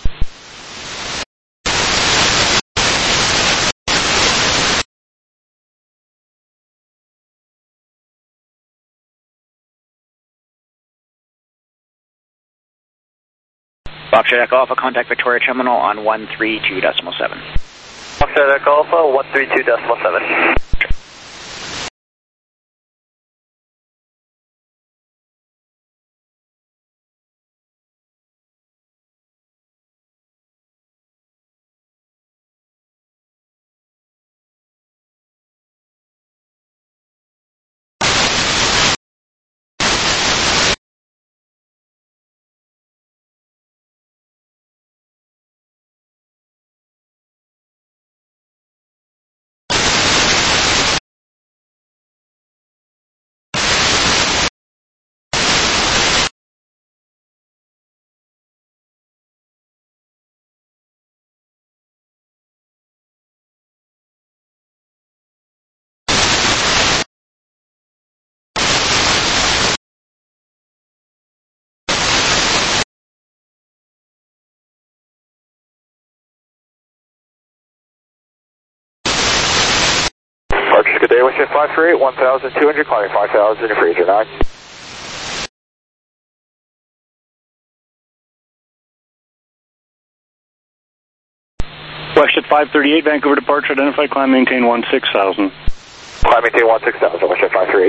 Foxtrot Echo Alpha, contact Victoria Terminal on one three two decimal seven. Foxtrot Echo Alpha, one three two decimal seven. Departure, good day, Westjet five three eight, one thousand two hundred, climbing five thousand in Fraser nine. Westjet five thirty-eight, Vancouver departure, identified climb maintain one six thousand. Climb maintain one six thousand, Westjet five three eight.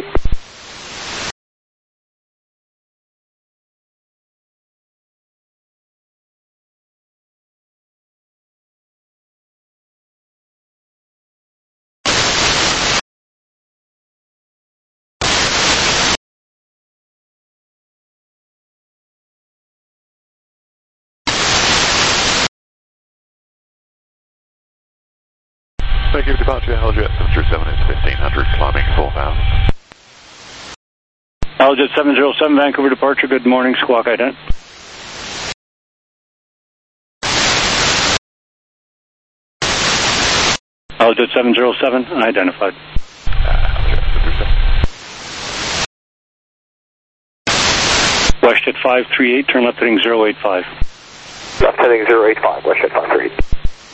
Thank you for departure, Helljet seven zero seven is fifteen hundred, climbing four thousand. Helljet seven zero seven, Vancouver departure, good morning, squawk ident. Helljet seven zero seven, identified. Westjet five three eight, turn left heading zero eight five. Left heading zero eight five, Westjet five three eight.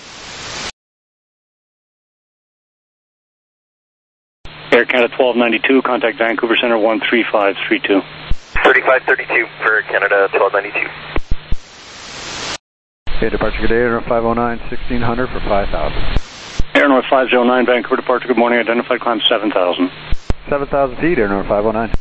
Air Canada twelve ninety-two, contact Vancouver Center one three five three two. thirty-five thirty-two for Canada twelve ninety-two. Okay, departure good day, Air North five oh nine, sixteen hundred for five thousand. Air North five oh nine, Vancouver departure, good morning, identified climb seven thousand. seven thousand feet, Air North five oh nine.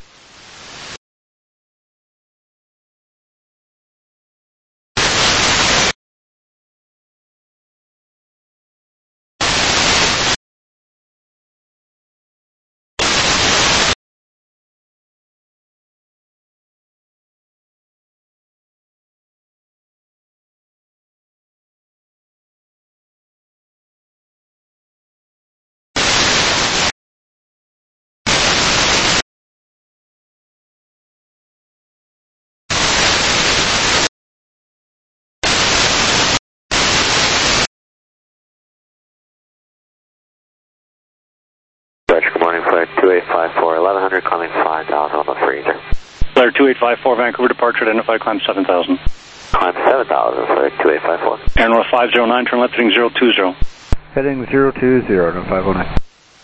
Good morning, Flight two eight five four, eleven hundred, climbing five thousand on the freezer. Flight two eight five four, Vancouver departure, identified climb seven thousand. Climb seven thousand, Flight two eight five four. Air North five oh nine, turn left heading zero two zero. Heading zero two zero, no five oh nine.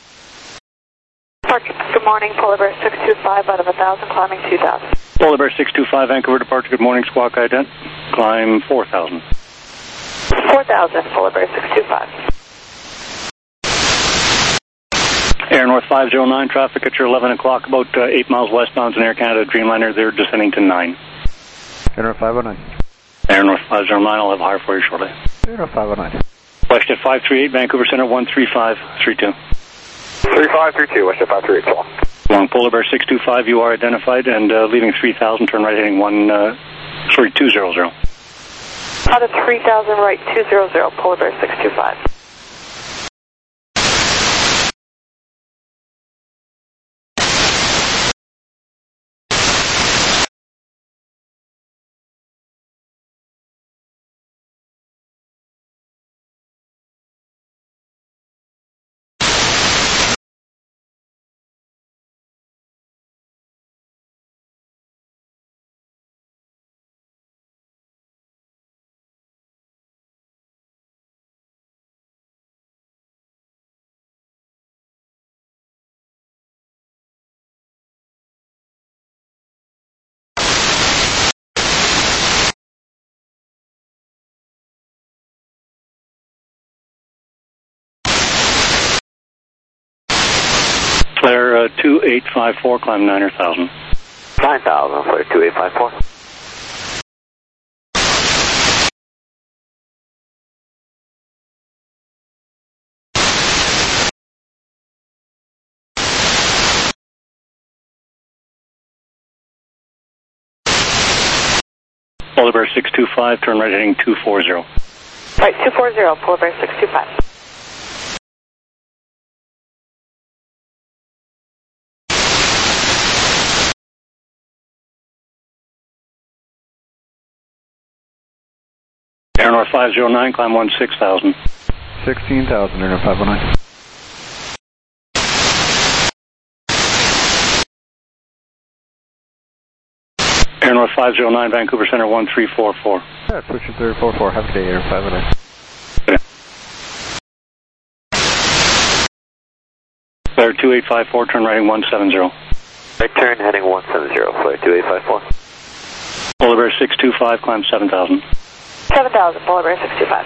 Good morning, Polar Bear six two five out of one thousand, climbing two thousand. Polar Bear six two five, Vancouver departure, good morning, squawk ident, climb four thousand. four thousand, Polar Bear six two five. Air North five oh nine, traffic at your eleven o'clock, about uh, eight miles westbound in Air Canada Dreamliner, they're descending to nine. Air North five oh nine. Air North five oh nine, I'll have higher for you shortly. Air North five oh nine. Westjet five three eight, Vancouver Center one three five three two. three five three two, Westjet five three eight, so long. Long Polar Bear six two five, you are identified, and uh, leaving three thousand, turn right heading one, uh, sorry, two zero zero. Out of three thousand right, two zero zero, Polar Bear six two five. Flare uh, two eight five four, climb nine thousand. nine thousand, Flare two eight five four. Polar Bear six two five, turn right heading two four zero. Right, two four zero, Polar Bear six two five. Air North five zero nine, climb one six thousand. sixteen thousand, Air North five one nine. Air North five zero nine, Vancouver Center one three four four. Yeah, switching three four four, have a good day, Air five one nine. Yeah. Flare two eight five four, turn right one seven zero. Right turn heading one seven zero, Flare two eight five four. Polar Bear six two five, climb seven thousand. seven thousand, Polar Bear six two five.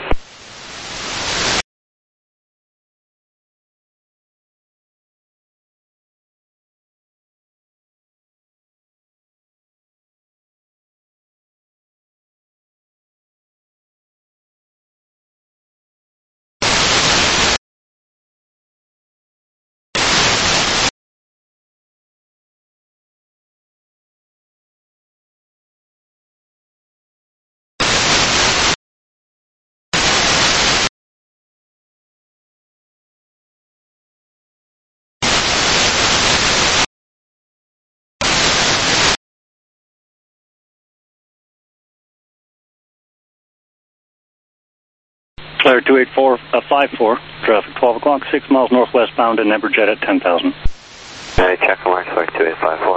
Flare two eight four five four, traffic twelve o'clock, six miles northwest bound to Neberjet at ten thousand. Hey, check and mark, Flare two eight five four.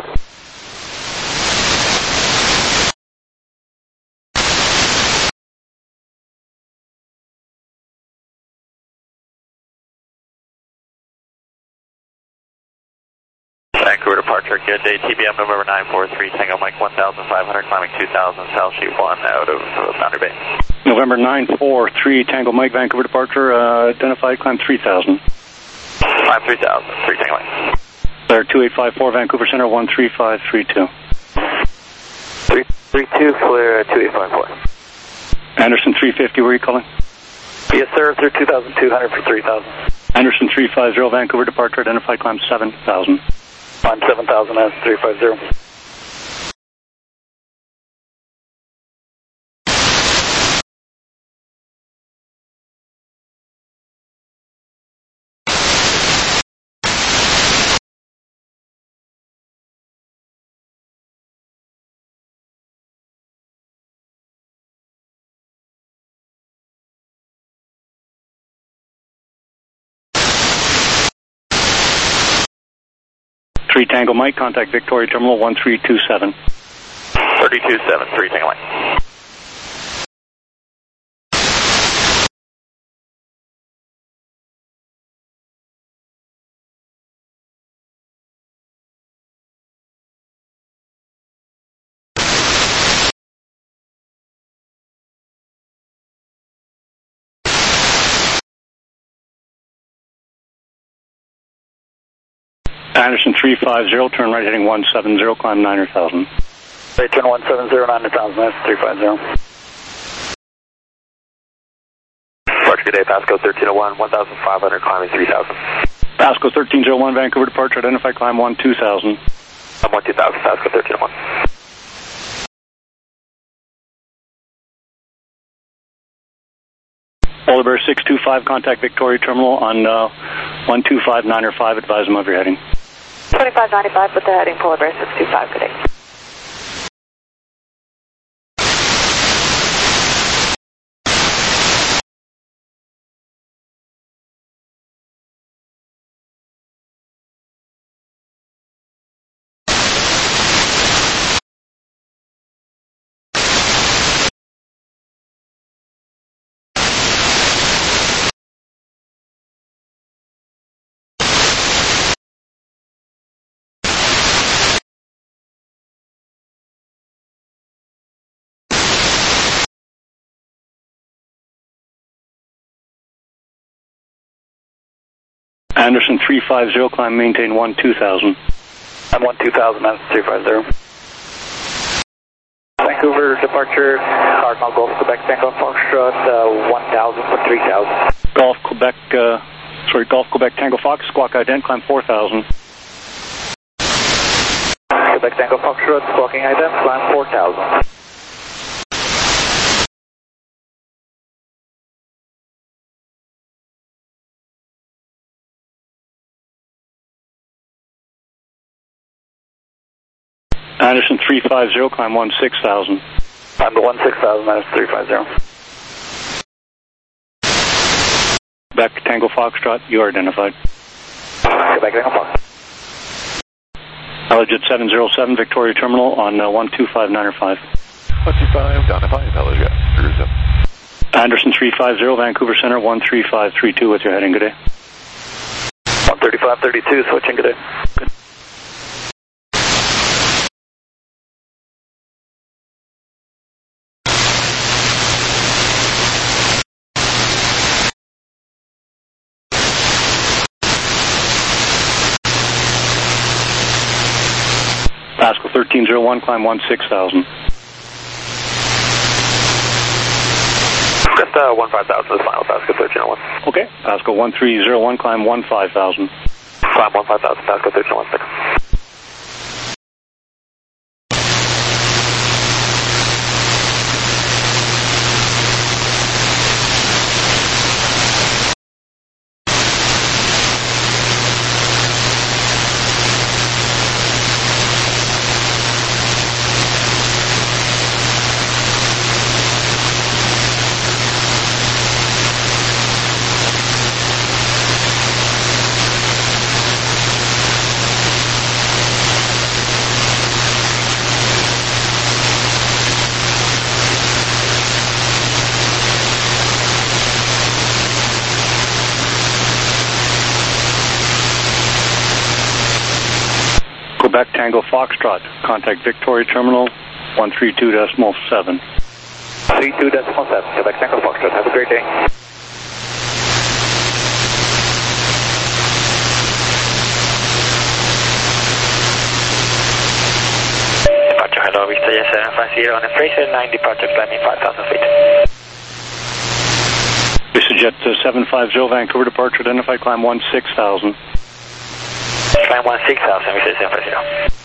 Vancouver departure, good day, T B M November nine four three, Tango Mike one thousand five hundred, climbing two thousand, South Sheet one out of uh, Boundary Bay. November nine four three, Tango Mike, Vancouver departure, uh, identified, climb three thousand. Climb three thousand, three Tango Mike. Flare two eight five four, Vancouver Center one three five three two. three three two, Flare two eight five four. Anderson three fifty, where are you calling? Yes, sir, through two thousand two hundred for three thousand. Anderson three five zero, Vancouver departure, identified, climb seven thousand. Climb seven thousand, that's three five zero. three Tango Mike, contact Victoria Terminal one three two seven. thirty-two seven, three Tango Mike. Anderson three five zero, turn right heading one seven zero, climb nine thousand. Right, turn one seven zero, nine thousand, that's three five zero. Departure, good day, Pasco thirteen oh one, one thousand five hundred, climbing three thousand. Pasco thirteen oh one, Vancouver departure, identified, climb one two thousand. I'm one two thousand, Pasco thirteen oh one. Polar Bear six two five, contact Victoria Terminal on uh, one two five nine five, advise them of your heading. twenty-five ninety-five with the heading Polar Bear six two five, good day. Anderson three five zero, climb maintain one two thousand. I'm one two thousand, Anderson three five zero. Vancouver departure, Cardinal Golf Quebec Tango Foxtrot, uh, one thousand for three thousand. Golf Quebec, uh, sorry, Golf Quebec Tango Fox, squawk ident, climb four thousand. Quebec Tango Foxtrot, squawking ident, climb four thousand. Anderson three five zero, climb one six thousand. I'm the one six thousand, Anderson three five zero. Quebec Tango Foxtrot, you are identified. Quebec Tango Fox. Allegit seven zero seven, Victoria Terminal on uh, one two five nine five. one two five, down to five, Allegit. Anderson three five zero, Vancouver Center, one three five three two with your heading, good day. one thirty-five thirty-two, switching, good day. Good. Pascal thirteen zero one, climb one six thousand. Got uh, one five thousand is final, Pascal thirteen oh one. Okay, Pascal one three zero one, climb one five thousand. Climb one five thousand, Pascal thirteen oh one, second. Quebec Tango Foxtrot, contact Victoria Terminal, one three two decimal seven. three two decimal seven, Quebec Tango Foxtrot, have a great day. Departure, hello, Vista seven five zero on a Fraser nine, departure climbing five thousand feet. VistaJet uh, seven five zero, Vancouver departure, identified, climb one six thousand. Climb one six thousand, Vista seven five zero.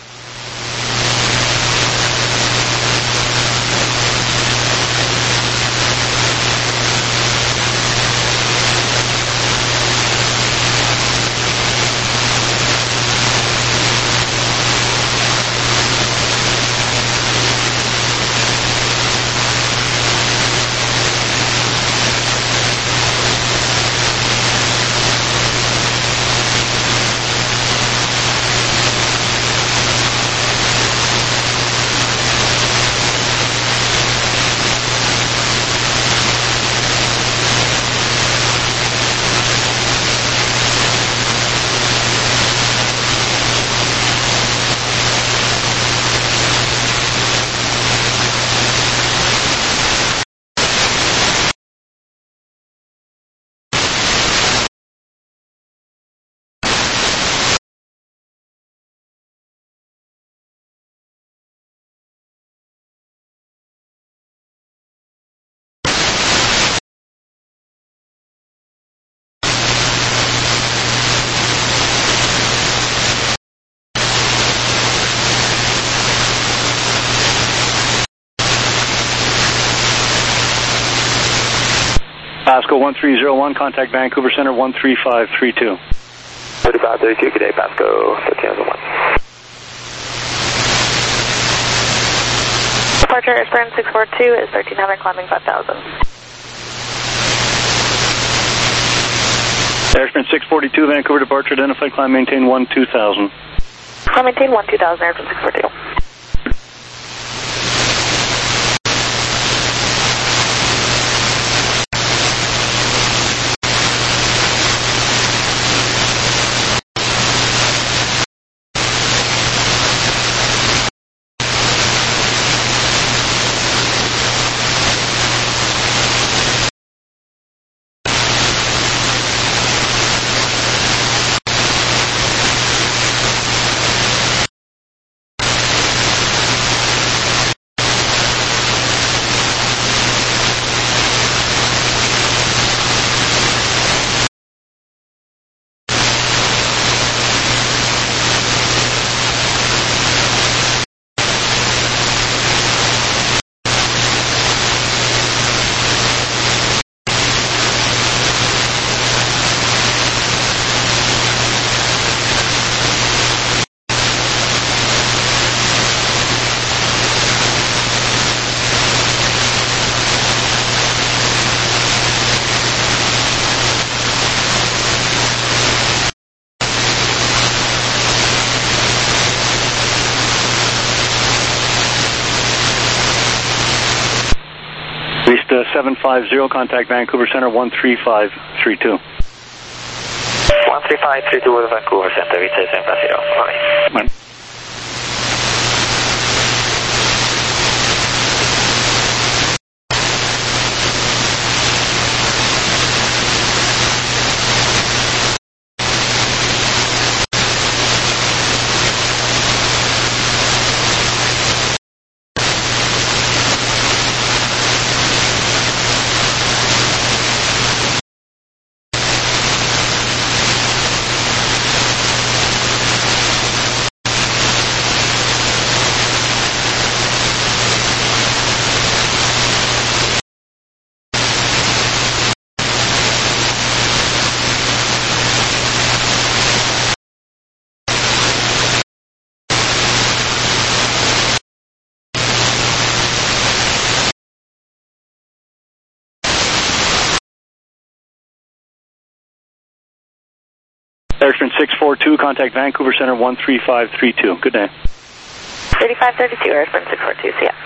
Pascal one three zero one, contact Vancouver Center, one three five three two. thirty-five thirty-two, good day, Pascal thirteen oh one. Departure Esperance six four two is thirteen hundred, climbing five thousand. Airsprint six forty-two, Vancouver departure, identified, climb maintain one two thousand. Climb maintain one two thousand, Airsprint six four two. uh, seven five zero, contact Vancouver Center one three five three two. one three five three two with Vancouver Center, V T seven five zero. Right. Airstream six four two, contact Vancouver Center one three five three two. Good day. thirty-five thirty-two, Airstream six four two, see ya.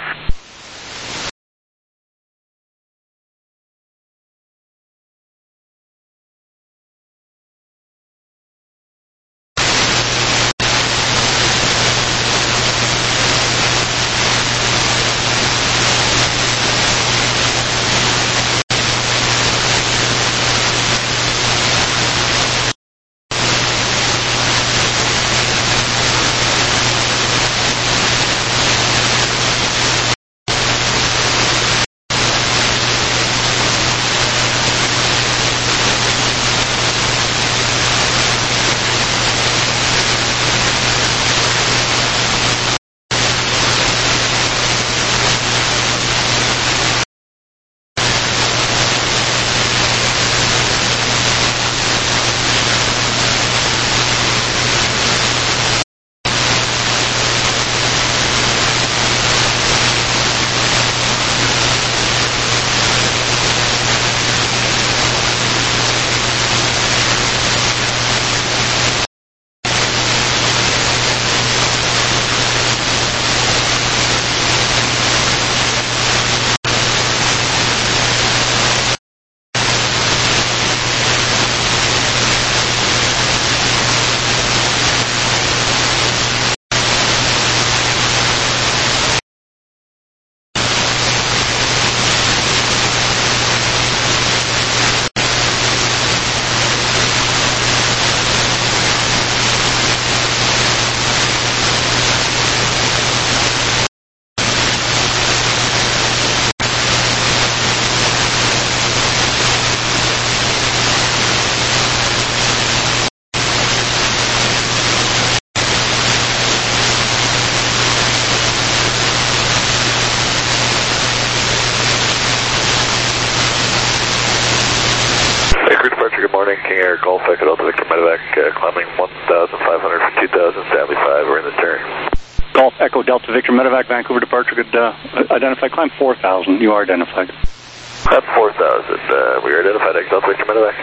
King Air Golf Echo Delta Victor Medevac, uh, climbing one thousand five hundred for two thousand, Stanley five, we're in the turn. Golf Echo Delta Victor Medevac, Vancouver departure, could uh, identify climb four thousand. You are identified. That's four thousand. Uh, we are identified, Echo Delta Victor Medevac.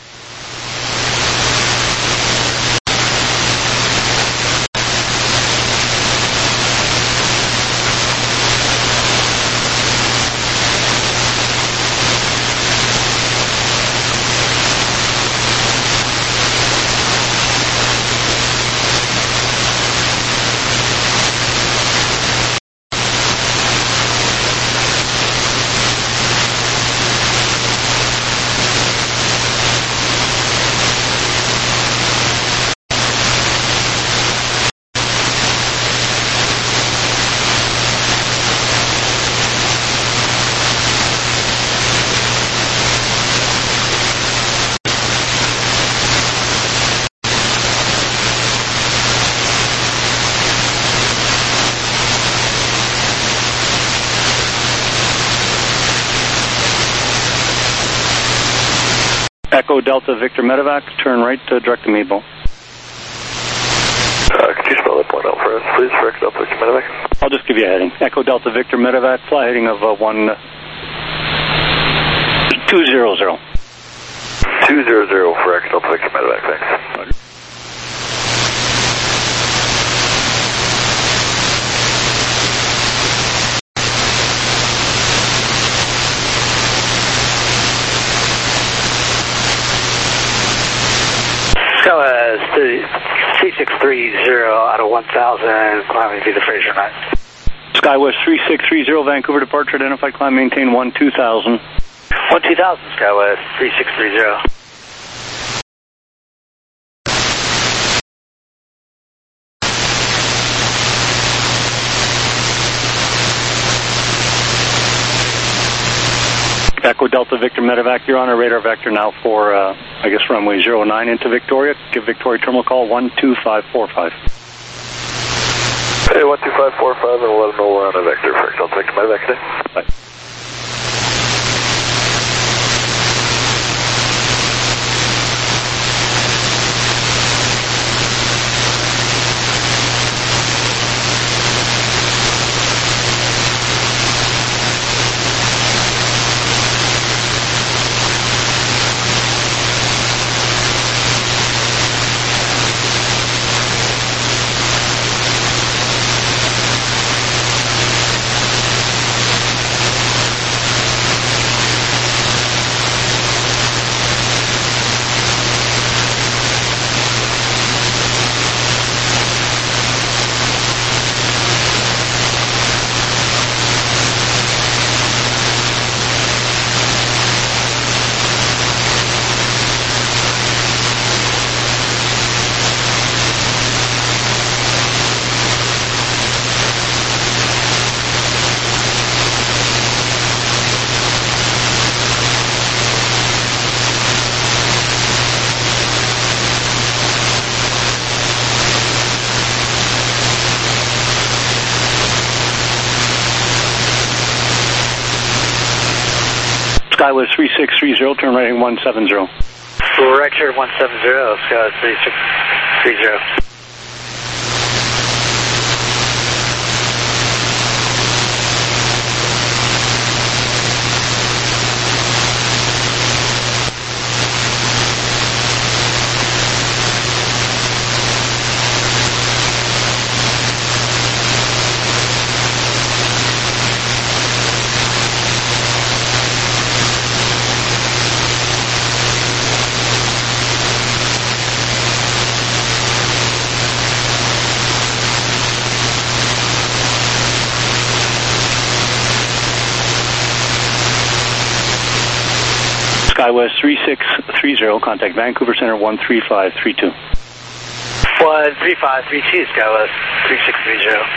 Echo Delta Victor Medevac, turn right to direct to Meadville. Uh, could you spell that point out for us, please, for Echo Delta Victor Medevac? I'll just give you a heading. Echo Delta Victor Medevac, fly heading of uh, one two zero zero. Two zero zero for Echo Delta Victor Medevac, thanks. six three zero out of one thousand, climbing to the Fraser nine. SkyWest three six three zero, Vancouver departure, identified climb, maintain one two thousand. one two thousand, SkyWest three six three zero. Echo Delta Victor Medevac, you're on a radar vector now for, uh, I guess, runway zero nine into Victoria. Give Victoria Terminal call one two five four five. Hey, one two five four five, and let them know we're on a vector for Delta Victor Medevac today. Bye. SkyWest three six three zero, turn right heading one seven zero. Right here one seven zero, SkyWest three six three zero. SkyWest three six three zero, contact Vancouver Center one three five three two. one three five three two, SkyWest three six three zero.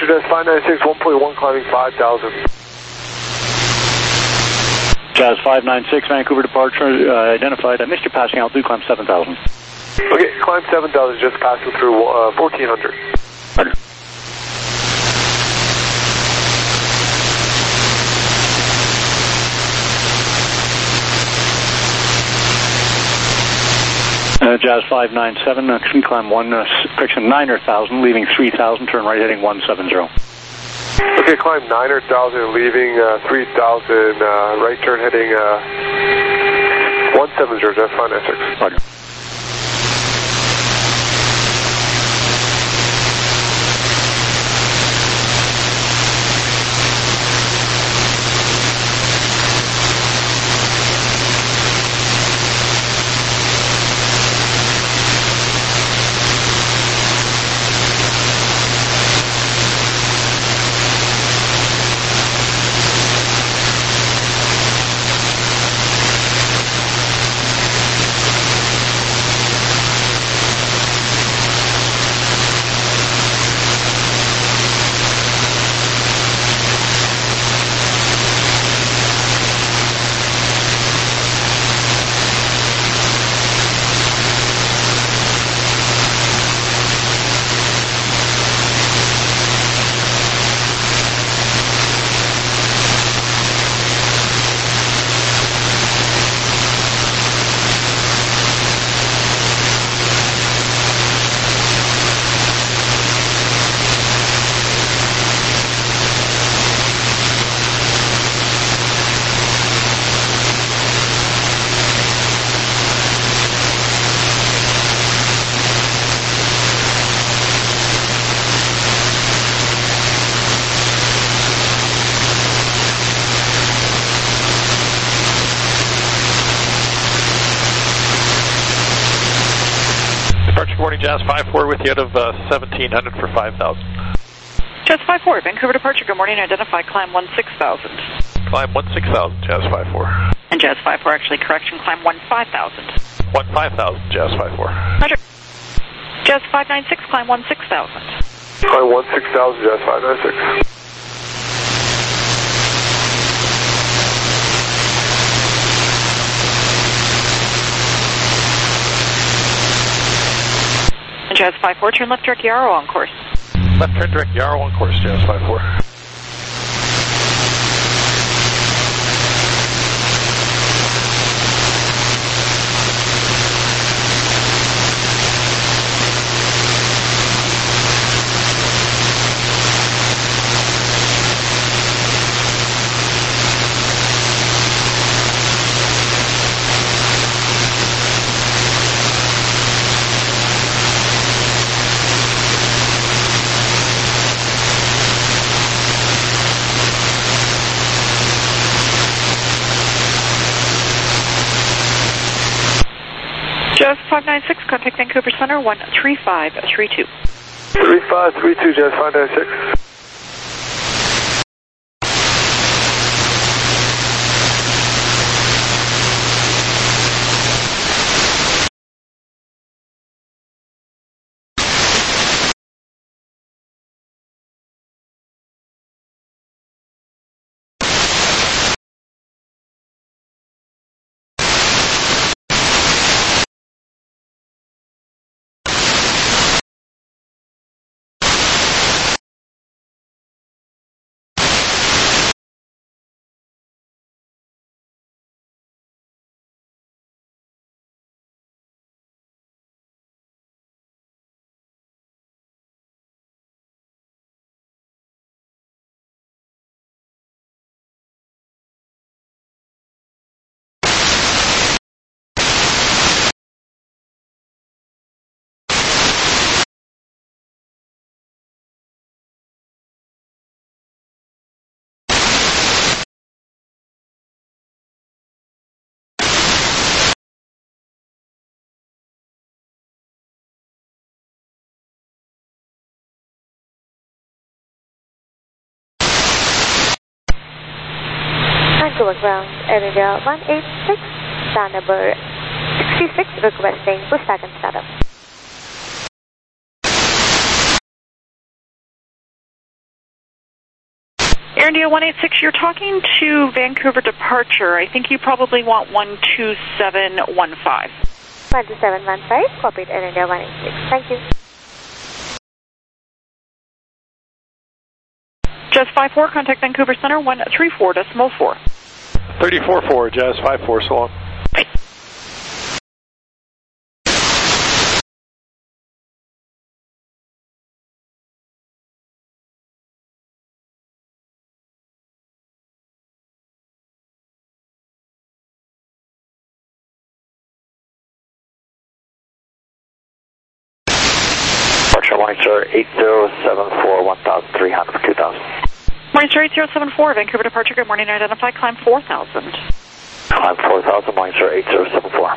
Jazz five nine six, one point one, climbing five thousand. Jazz five nine six, Vancouver departure, uh, identified. I missed your passing altitude, climb seven thousand. Okay, climb seven thousand, just passing through uh, fourteen hundred. Roger. Uh, Jazz five nine seven, uh, climb one, uh, correction, nine thousand, leaving three thousand, turn right heading one seven zero. Okay, climb nine thousand, leaving uh, three thousand, uh, right turn heading uh, one seven zero, Jazz five nine six. Roger. Jazz five four with you out of uh, seventeen hundred for five thousand. Jazz five four, Vancouver departure, good morning, identify, climb one six thousand. Climb one six thousand, Jazz five four. And Jazz five four, actually, correction, climb one five thousand. one five thousand, Jazz five four. Roger. Jazz five nine six, climb one six thousand. Climb one six thousand, Jazz five nine six. Jazz five four, turn left direct Yarrow on course. Left turn direct Yarrow on course, Jazz five four. Jazz five nine six, contact Vancouver Center, one three five three two. three five three two, Jazz five nine six. Vancouver ground, area one eight six, stand number sixty-six, requesting push back and startup. India one eight six, you're talking to Vancouver departure. I think you probably want one two seven one five. one two seven one five, copied Air India one eight six. Thank you. Jazz five four, contact Vancouver Center one three four decimal four. thirty-four four, Jazz five four, so long. Bye. Morningstar eight zero seven four, one thousand three hundred for two thousand. Morningstar eight zero seven four, Vancouver departure, good morning, identify, climb four thousand. Climb four thousand, Morningstar eight zero seven four.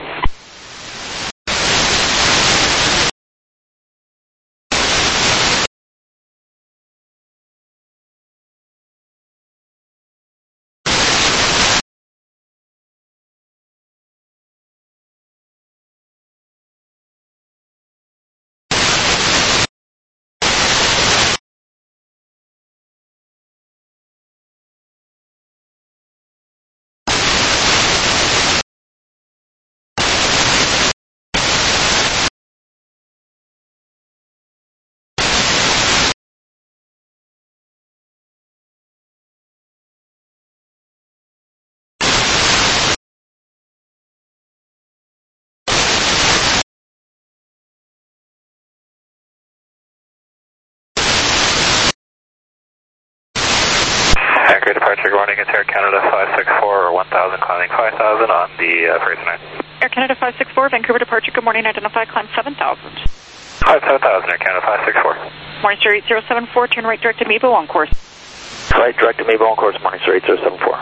Vancouver departure, good morning, it's Air Canada five six four, or one thousand, climbing five thousand on the uh, Fraser nine. Air Canada five six four, Vancouver departure, good morning, identify, climb seven thousand. Climb seven thousand, Air Canada five six four. Morningstar eight zero seven four, turn right direct to Mebo on course. Right direct to Mebo on course, Morningstar eight zero seven four.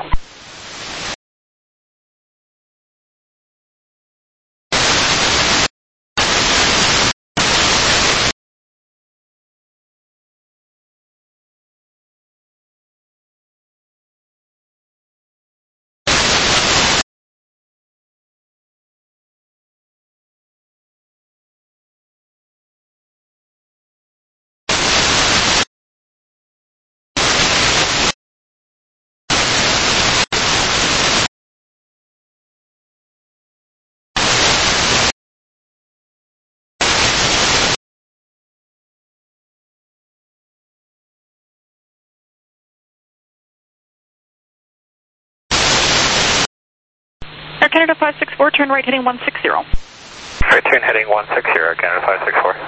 Air Canada five six four, turn right heading one six zero. Right turn heading one six zero, Air Canada five six four.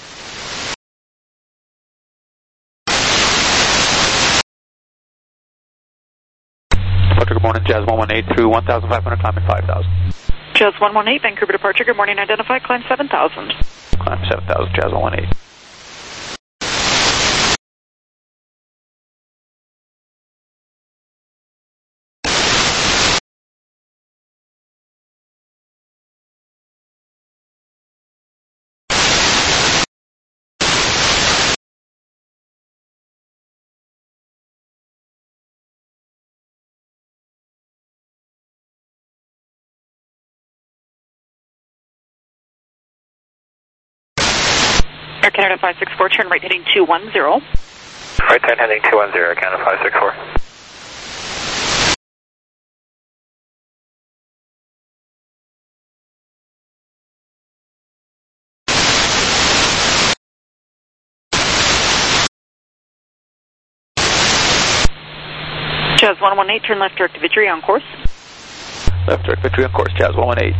Departure, good morning, Jazz one one eight through one thousand five hundred, climbing five thousand. Jazz one one eight, Vancouver departure, good morning, identify, climb seven thousand. Climb seven thousand, Jazz one one eight. Air Canada five six four, turn right heading two one zero. Right turn heading two one zero, Air Canada five six four. Jazz one one eight, turn left direct to Victory on course. Left direct Victory on course, Jazz one one eight.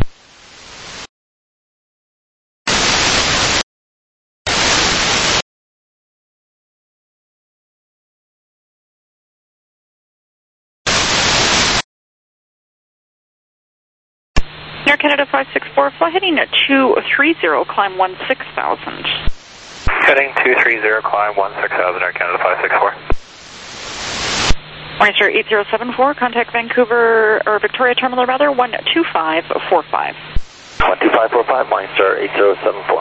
Air Canada five six four, fly heading two three zero, climb one six thousand. Heading two three zero, climb one six thousand, Air Canada five six four. Morningstar eight zero seven four, contact Vancouver, or Victoria Terminal rather, one two five four five. one two five four five, Morningstar eight zero seven four.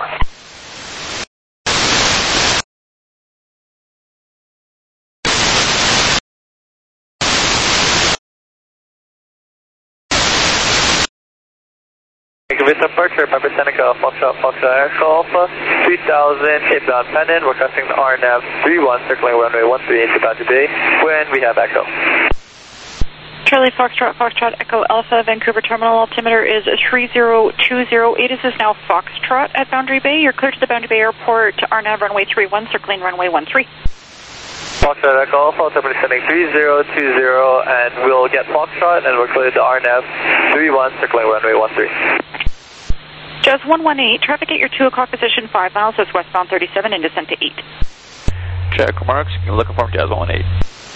Vancouver departure, Papa Seneca, Foxtrot, Foxtrot, Echo Alpha, three thousand, inbound pendant, we're crossing the R N A V three one, circling runway one three into Badger Bay, when we have echo. Charlie Foxtrot, Foxtrot, Echo Alpha, Vancouver terminal altimeter is three zero two zero eight. This is now Foxtrot at Boundary Bay. You're clear to the Boundary Bay Airport, R N A V runway three one, circling runway one three. Foxtrot, Echo Alpha, altimeter sending three zero two zero, and we'll get Foxtrot, and we're clear to R N A V three one, circling runway one three. Jazz one one eight, traffic at your two o'clock position, five miles, that's westbound thirty-seven, and descent to eight. Check marks, you can look for Jazz one one eight.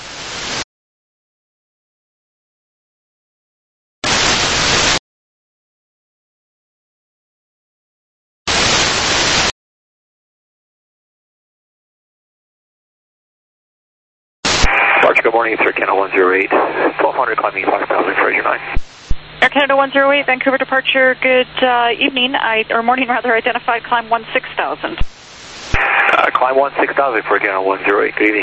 Good morning, Air Canada one zero eight, twelve hundred climbing five thousand, Fraser nine. Air Canada one zero eight, Vancouver departure, good uh, evening, I, or morning rather, identified climb one six thousand. Uh, climb one six thousand for Air Canada one zero eight, good evening.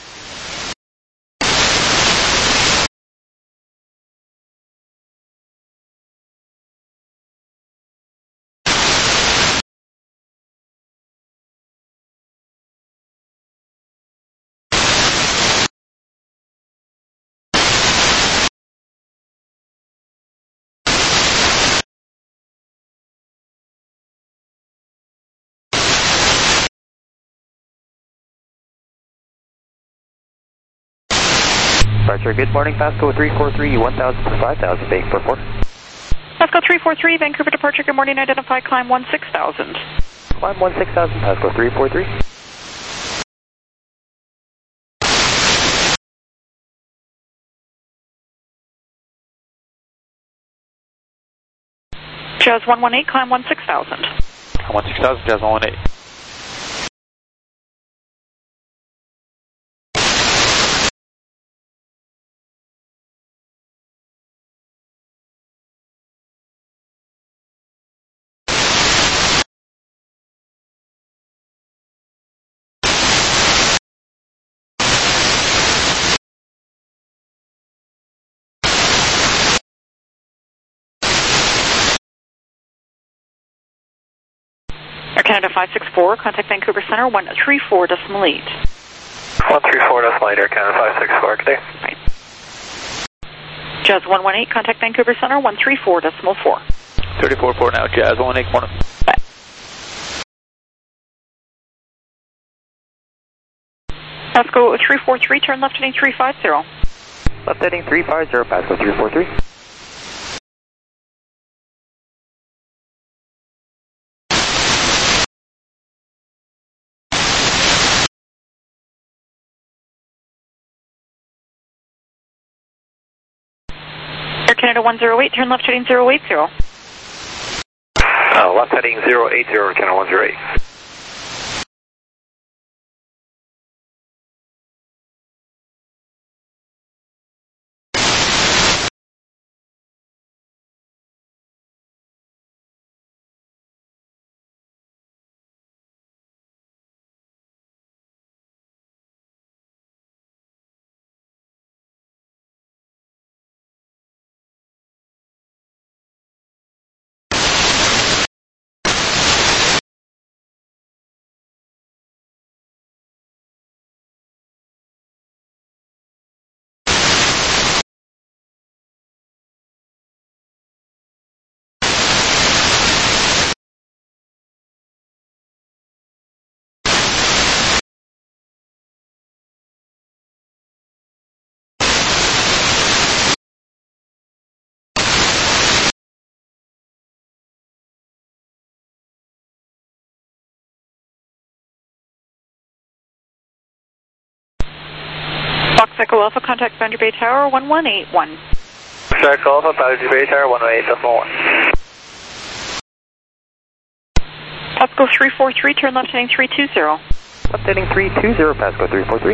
Departure, good morning, Pasco three four three, one thousand to five thousand, Bay for port. Pasco three four three, Vancouver departure, good morning, identified climb one six thousand. Climb one six thousand, Pasco three four three. Jazz one one eight, climb one six thousand. one six thousand, Jazz one one eight. Air Canada five six four, contact Vancouver Center, one three four decimal eight. one three four decimal eight, Air Canada five six four, clear. Right. Jazz one one eight, contact Vancouver Center, one three four decimal four. thirty-four four now, Jazz one one eight, morning. Bye. Pasco three four three, turn left heading three five zero. Left heading three five zero, Pasco three four three. Air Canada one zero eight, turn left heading zero eight zero. Uh, left heading zero eight zero, Air Canada one zero eight. Fox Echo Alpha, contact Boundary Bay Tower, one one eight one. Fox Echo Alpha, Boundary Bay Tower, one one eight decimal one. Pasco three four three, turn left heading three two zero. Left heading three two zero, Pasco three four three.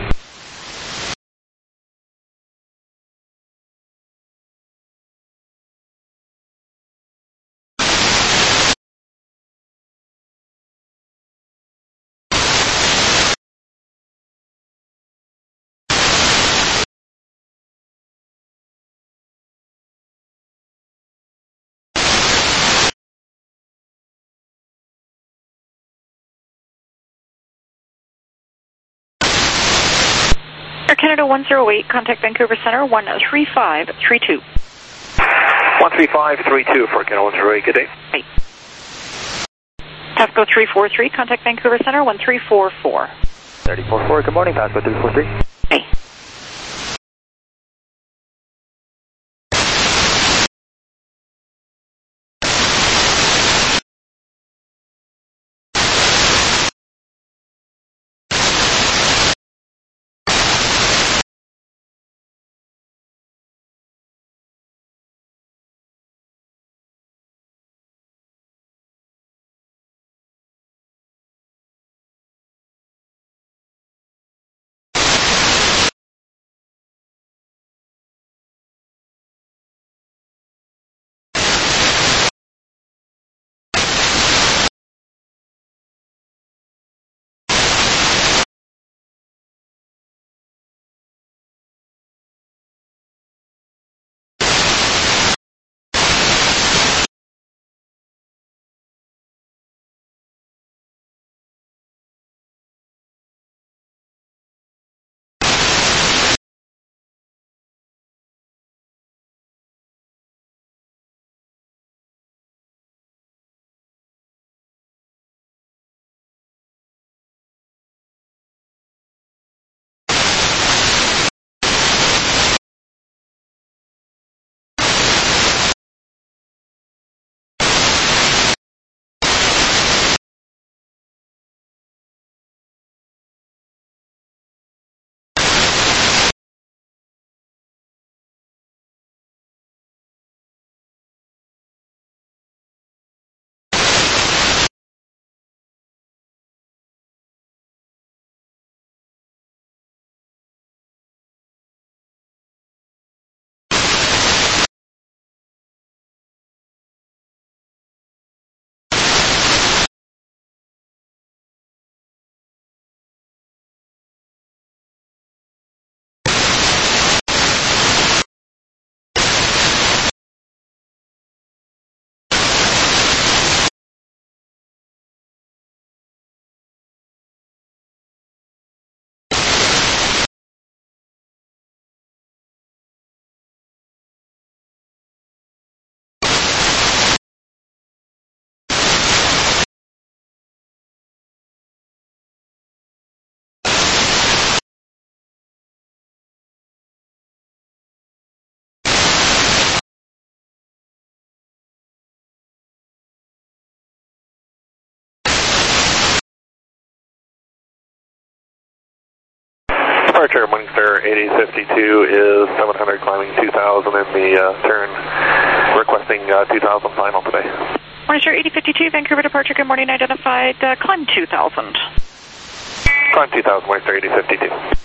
Canada one zero eight, contact Vancouver Center one three five three two. one three five three two for Canada one zero eight, good day. Hey. Pasco three four three, contact Vancouver Center one three four four. thirty four four, good morning, Pasco three four three. Hey. Departure Morningstar eighty fifty-two is seven hundred climbing two thousand in the uh, turn, requesting uh, two thousand final today. Morningstar eighty fifty-two, Vancouver departure, good morning, identified, uh, climb two thousand. Climb two thousand, Morningstar eighty fifty-two.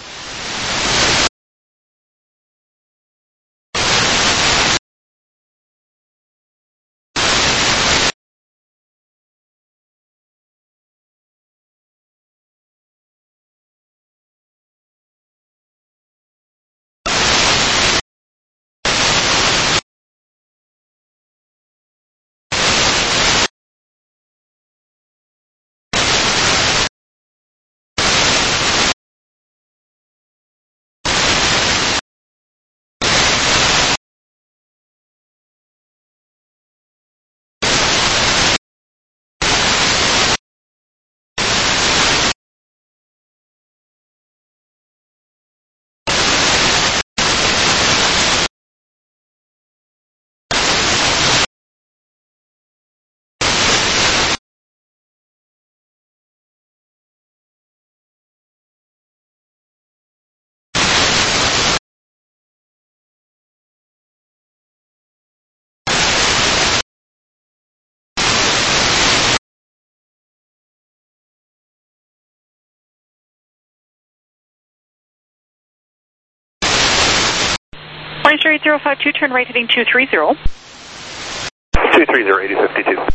Morningstar eight zero five two, turn right heading two three zero. two three zero, eighty fifty-two.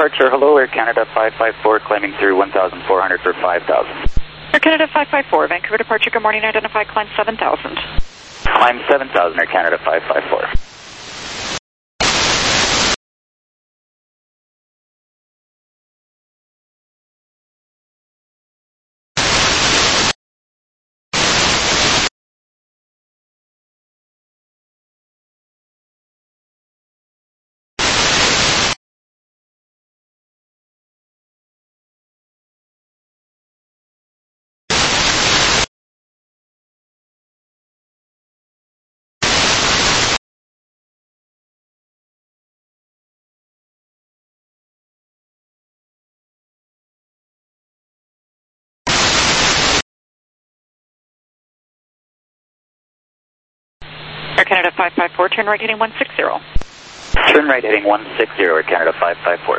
Departure, hello, Air Canada five five four, climbing through one thousand four hundred for five thousand. Air Canada five five four, Vancouver departure, good morning, identify, climb seven thousand. Climb seven thousand, Air Canada five five four. Air Canada five five four, turn right heading one six zero. Turn right heading one six zero, Air Canada five five four.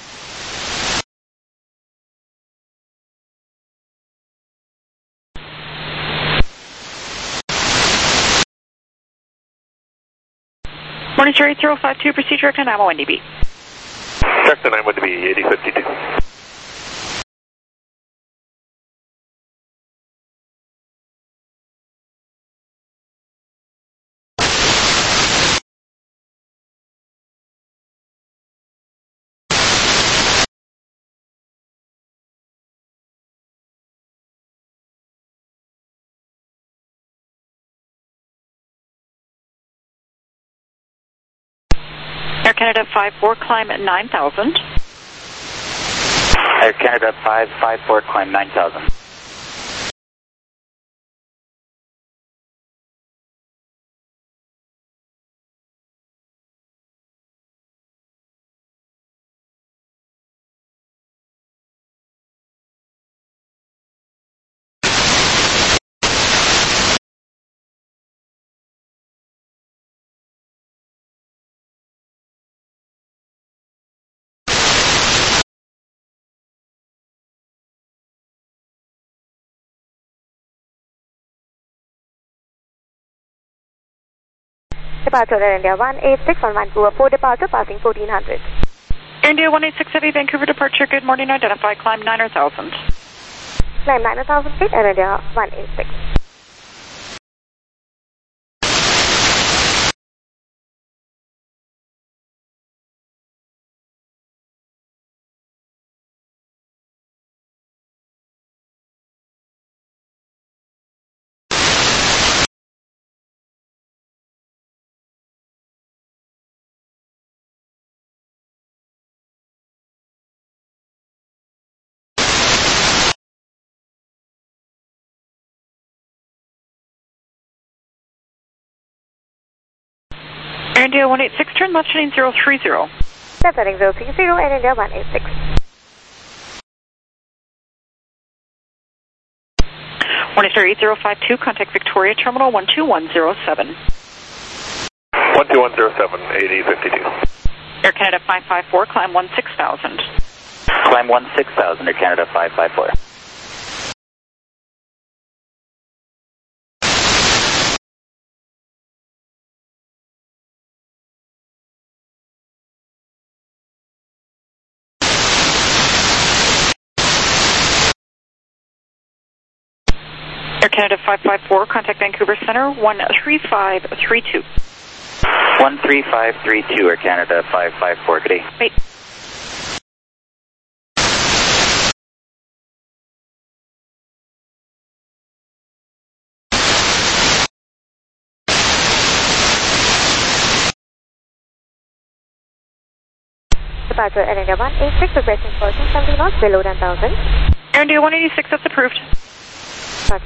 Morning, Sir eight zero five two, proceed direct to nine one D B. Direct to nine one D B, eighty fifty-two. Air Canada five four, climb at nine thousand. Air Canada five five four, climb nine thousand. Departure Air India one eight six on Vancouver four, departure passing fourteen hundred. Air India one eight six Heavy, Vancouver departure, good morning, identify, climb nine thousand. Climb nine thousand feet, Air India one eight six. Air India one eight six, turn left heading zero three zero. Left heading zero three zero, Air India one eight six. Morning Star eight zero five two, contact Victoria Terminal one two one zero seven. one two one zero seven, eighty fifty-two. Air Canada five five four, climb one six thousand. Climb one six thousand, Air Canada five five four. Air Canada five five four, contact Vancouver Center one three five three two. one three five three two, Air Canada five five four, good day. Wait. Departure Air India one eight six, requesting person seventy knots below ten thousand. Air India one eighty-six, that's approved. Roger.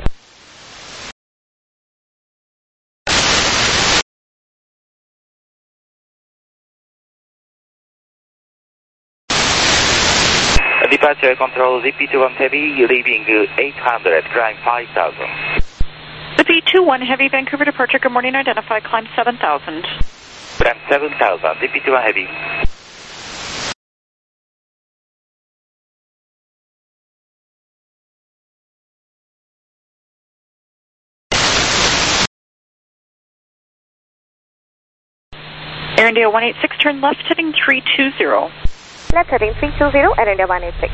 Departure control Z P two one Heavy, leaving eight hundred, climb five thousand. The P two one Heavy, Vancouver departure, good morning, identify, climb seven thousand. Climb seven thousand, Z P two one Heavy. Air India one eight six, turn left heading three two zero. Left heading three two zero, Air India one eight six.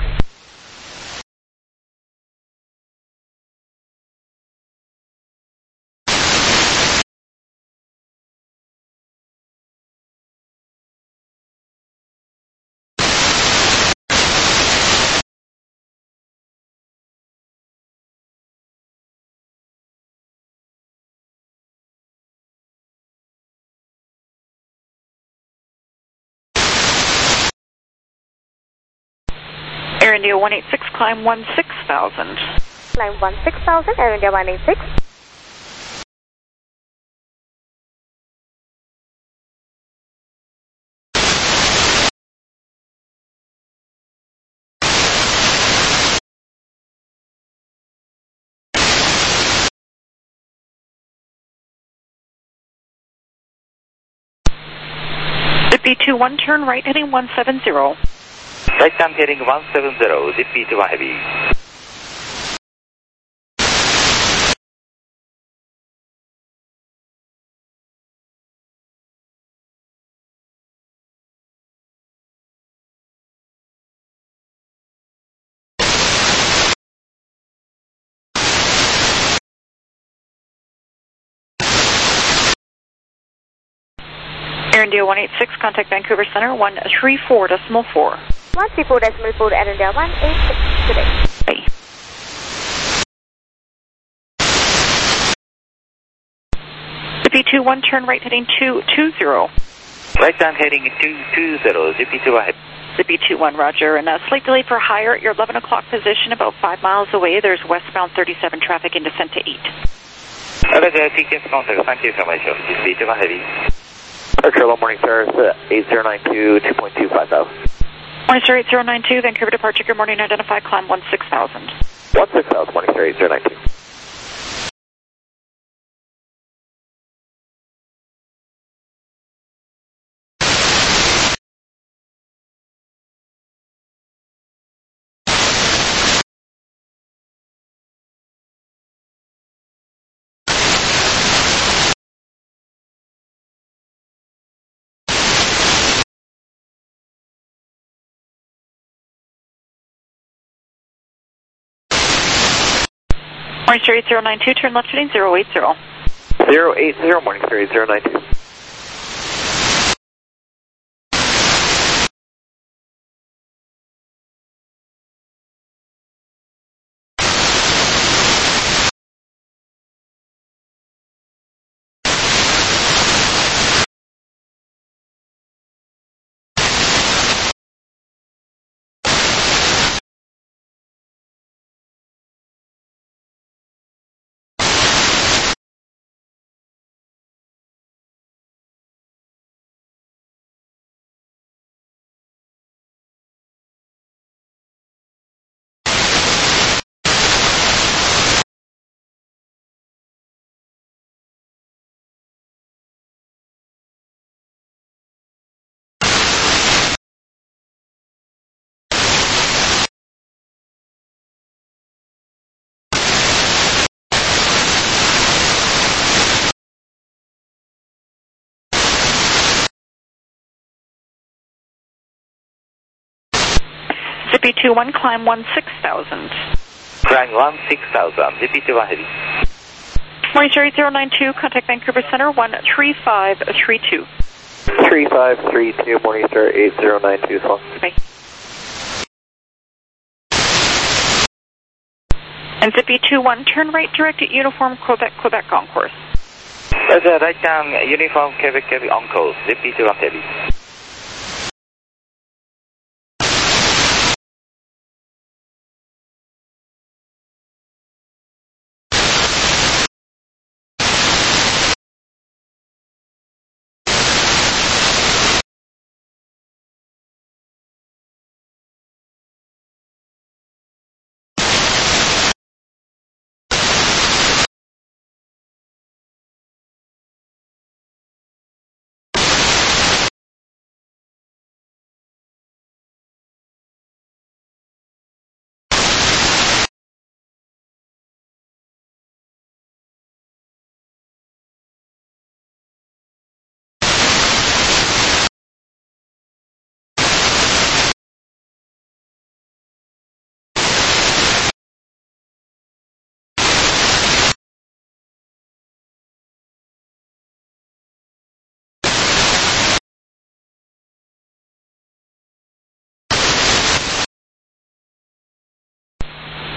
Air India one eight six, climb one six thousand. Climb one six thousand, Air India one eight six. B two one, turn right heading one seven zero. Right down heading one seven zero, zip B two one heavy. Air India one eight six, contact Vancouver Center one three four decimal four. one three four decimal four, Air India one eight six today. Bye. B two one, turn right heading two two zero. Right down heading two two zero, zip B two one heavy. The B two one, roger. And a slight delay for higher at your eleven o'clock position, about five miles away. There's westbound thirty-seven traffic in descent to eight. Roger, T T S contact, thank you information. Zip B two one heavy. Hello, morning, sir. eight zero nine two, two point two five thousand. Morning, sir, eight zero nine two, Vancouver departure. Good morning, identify, climb one six thousand. one six thousand, morning, sir, eight zero nine two. Morning, sir, eight zero nine two, turn left heading zero eight zero. zero eight zero, morning, sir, eight zero nine two. B two one, climb one six thousand. Climb one six thousand, zip B two one heavy. Morning, sir, eight zero nine two, contact Vancouver Center one three five three two. three five three two, morning, sir, eight zero nine two, so. Bye. And zip B two one, turn right direct at Uniform Quebec, Quebec Concourse. Roger, right down Uniform Quebec, Quebec on course, zip B two one heavy.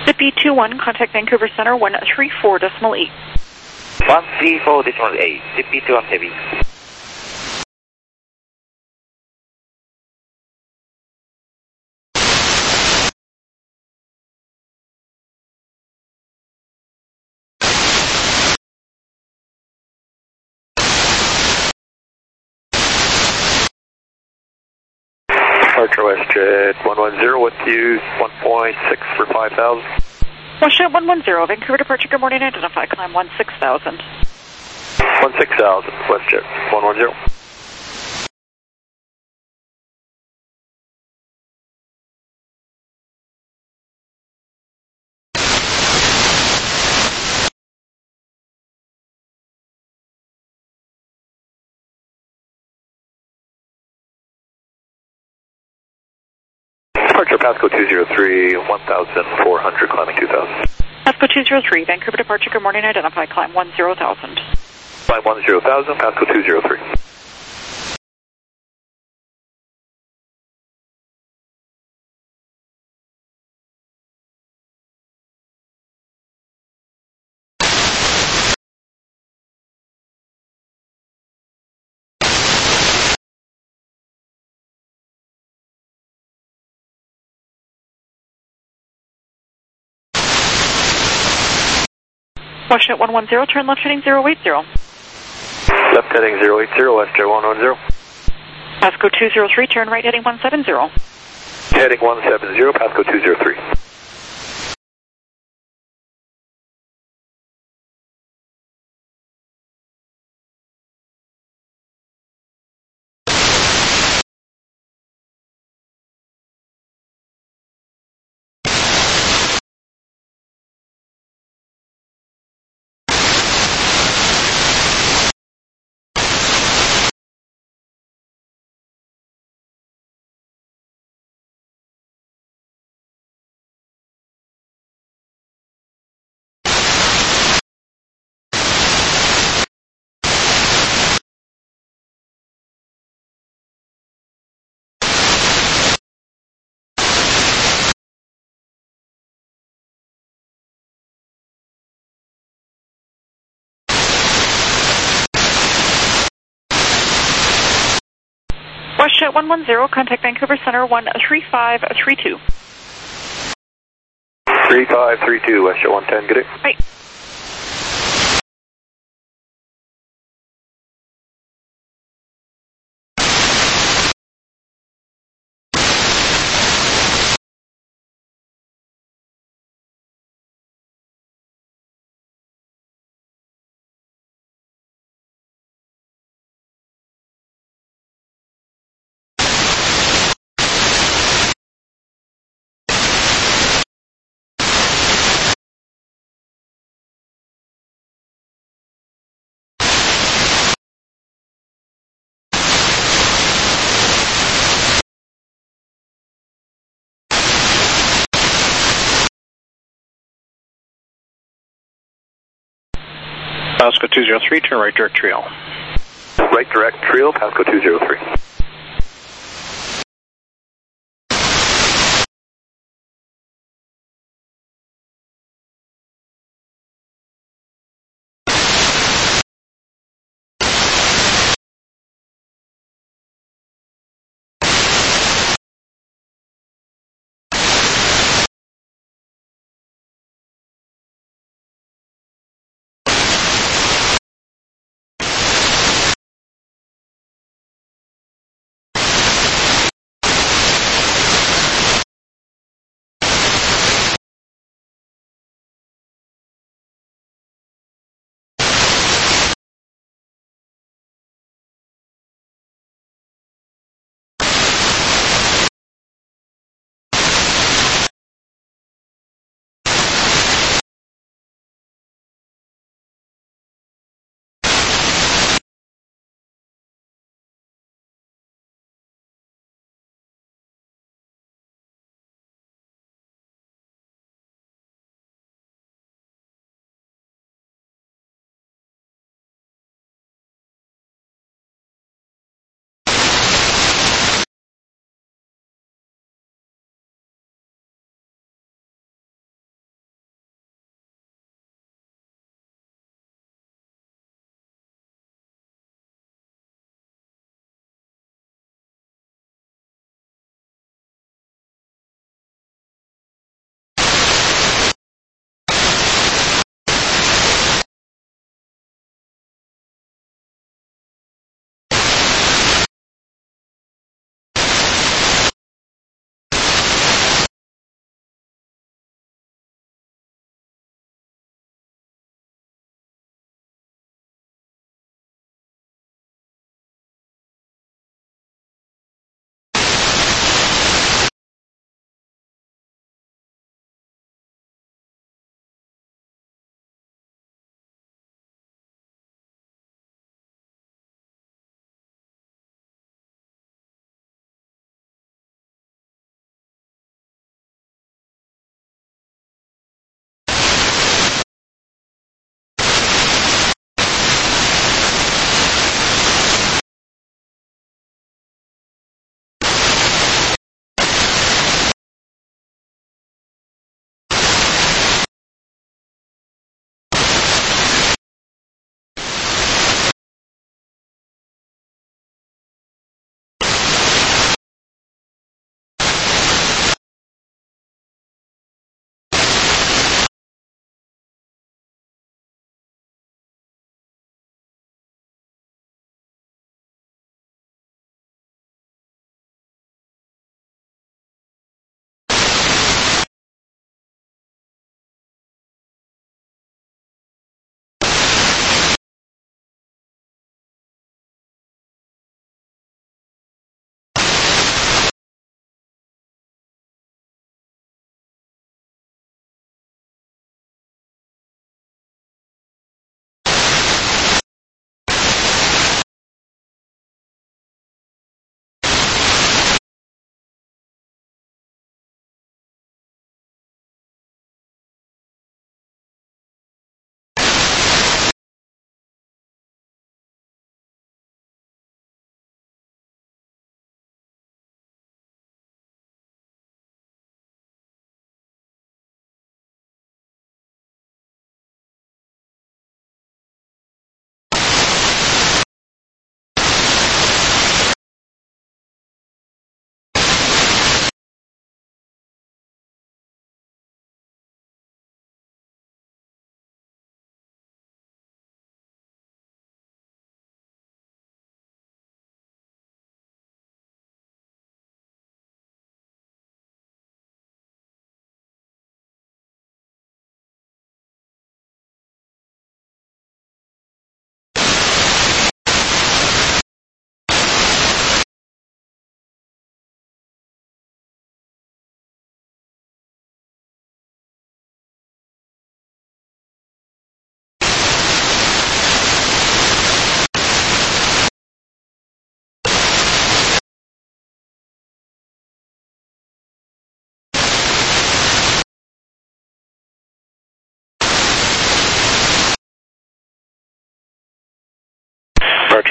Zippy two one, contact Vancouver Center, one three four decimal eight. one three four decimal eight, Zippy two one heavy. Departure WestJet one one zero with you, one point six for five thousand. WestJet one one zero, Vancouver departure, good morning, identify, climb one six thousand. one six thousand, WestJet one one zero. Departure Pasco two zero three, one thousand four hundred, climbing two thousand. Pasco two zero three, Vancouver departure, good morning, identify, climb one zero thousand. Climb one zero thousand, Pasco two zero three. WestJet one one zero, turn left heading zero eight zero. Left heading zero eight zero, WestJet one one zero. Pasco two zero three, turn right heading one seven zero. Heading one seven zero, Pasco two zero three. WestJet one one zero, contact Vancouver Center, one three five three two. three five three two, WestJet one ten, good day. Right. Pasco two zero three, turn right direct trail. Right direct trail, Pasco two zero three.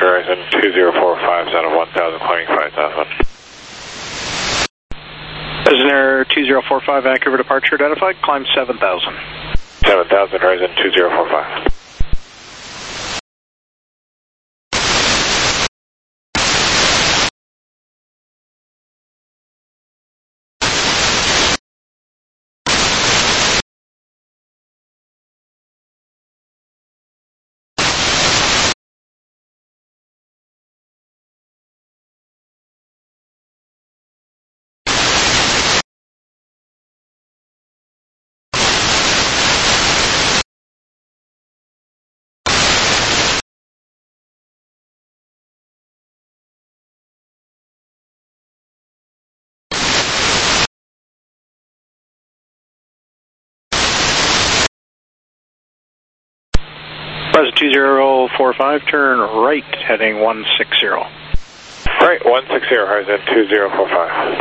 Horizon two zero four five out of one thousand, climbing five thousand. Prisoner two zero four five, Vancouver departure identified, climb seven thousand. seven thousand, Horizon two zero four five. Present two zero four five, turn right, heading one six zero. Right, one six zero, Horizon two zero four five.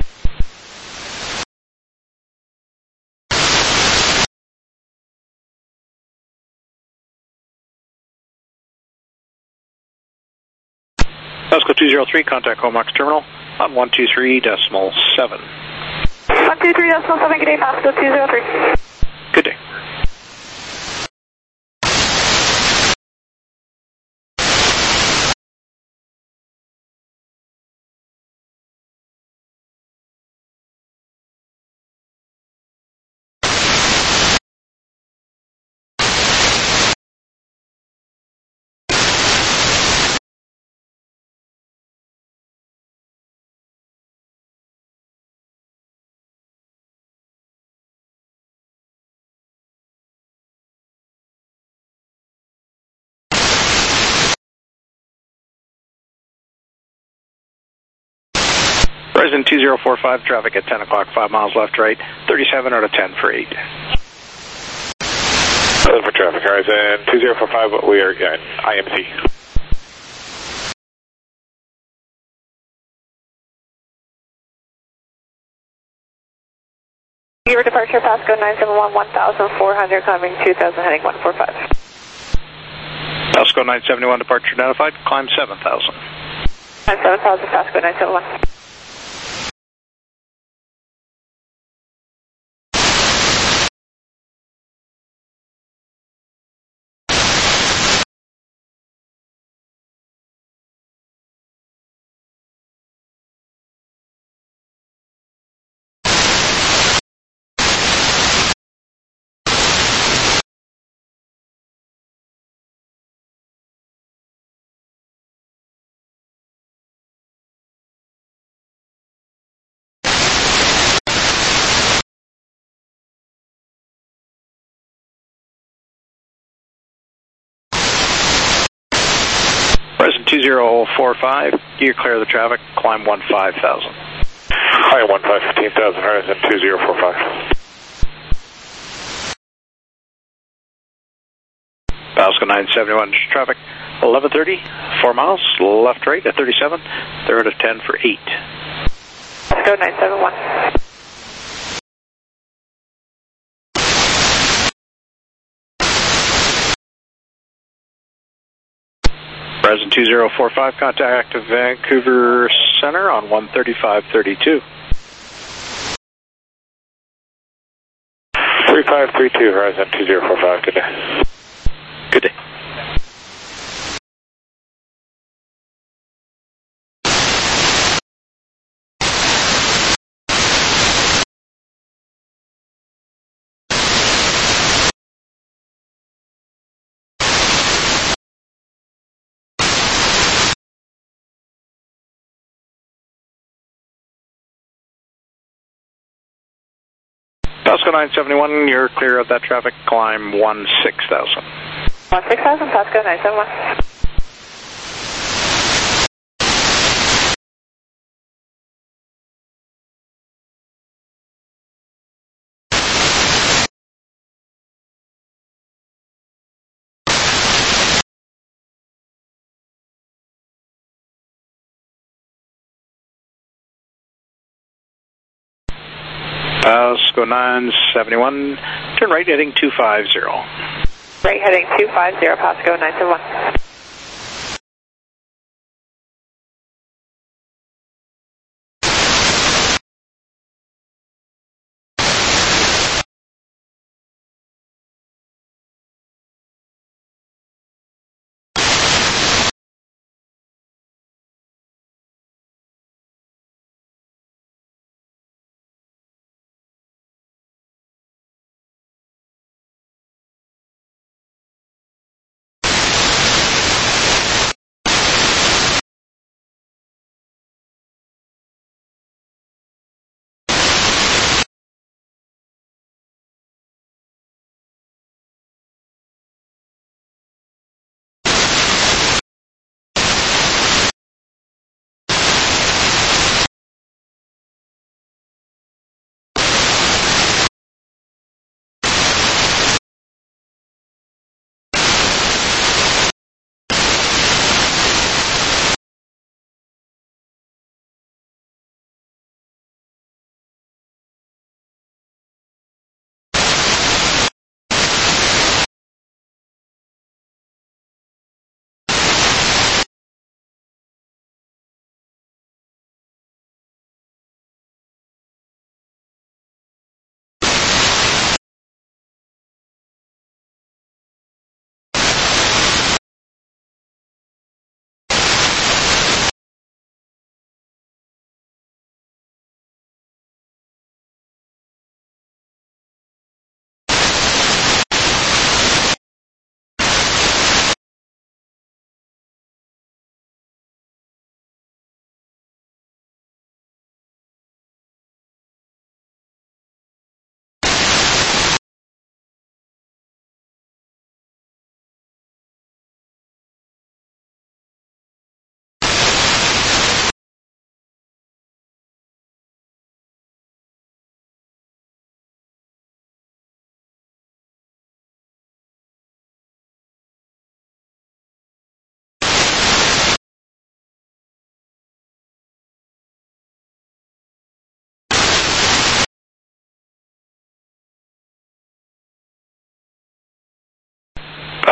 Pasco two zero three, contact Comox terminal on one two three decimal seven. one two three decimal seven, good day, Pasco two zero three. Good day. Horizon two zero four five, traffic at ten o'clock, five miles left, right, thirty-seven out of ten for eight. seven for traffic, Horizon two zero four five, we are in I M C. Your departure, Pasco nine seven one, one thousand four hundred, climbing two thousand, heading one four five. Pasco nine seven one, departure identified, climb seven thousand. Climb seven thousand, Pasco nine seven one. Present two zero four five, gear clear the traffic, climb one five thousand. Hi, one five fifteen thousand, Horizon two zero four five. Pasco nine seven one, traffic eleven thirty, four miles, left right at thirty-seven, third of ten for eight. Pasco nine seven one. Present two zero four five, contact Vancouver Center on one thirty-five thirty-two. three five three two, Horizon two zero four five, good day. Good day. Pasco nine seven one, you're clear of that traffic, climb one six thousand. one six thousand, Pasco nine seven one. Pasco nine seven one, turn right heading two five zero. Right heading two five zero, Pasco nine seven one.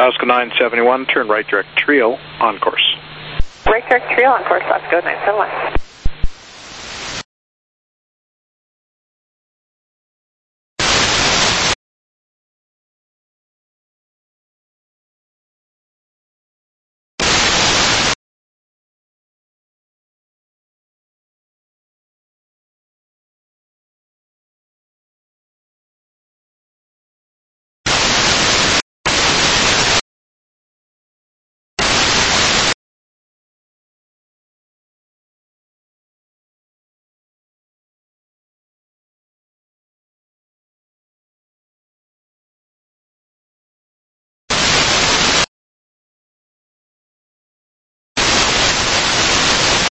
Oscar nine seventy-one, turn right direct trio on course. Right direct trio on course, Oscar nine seventy-one.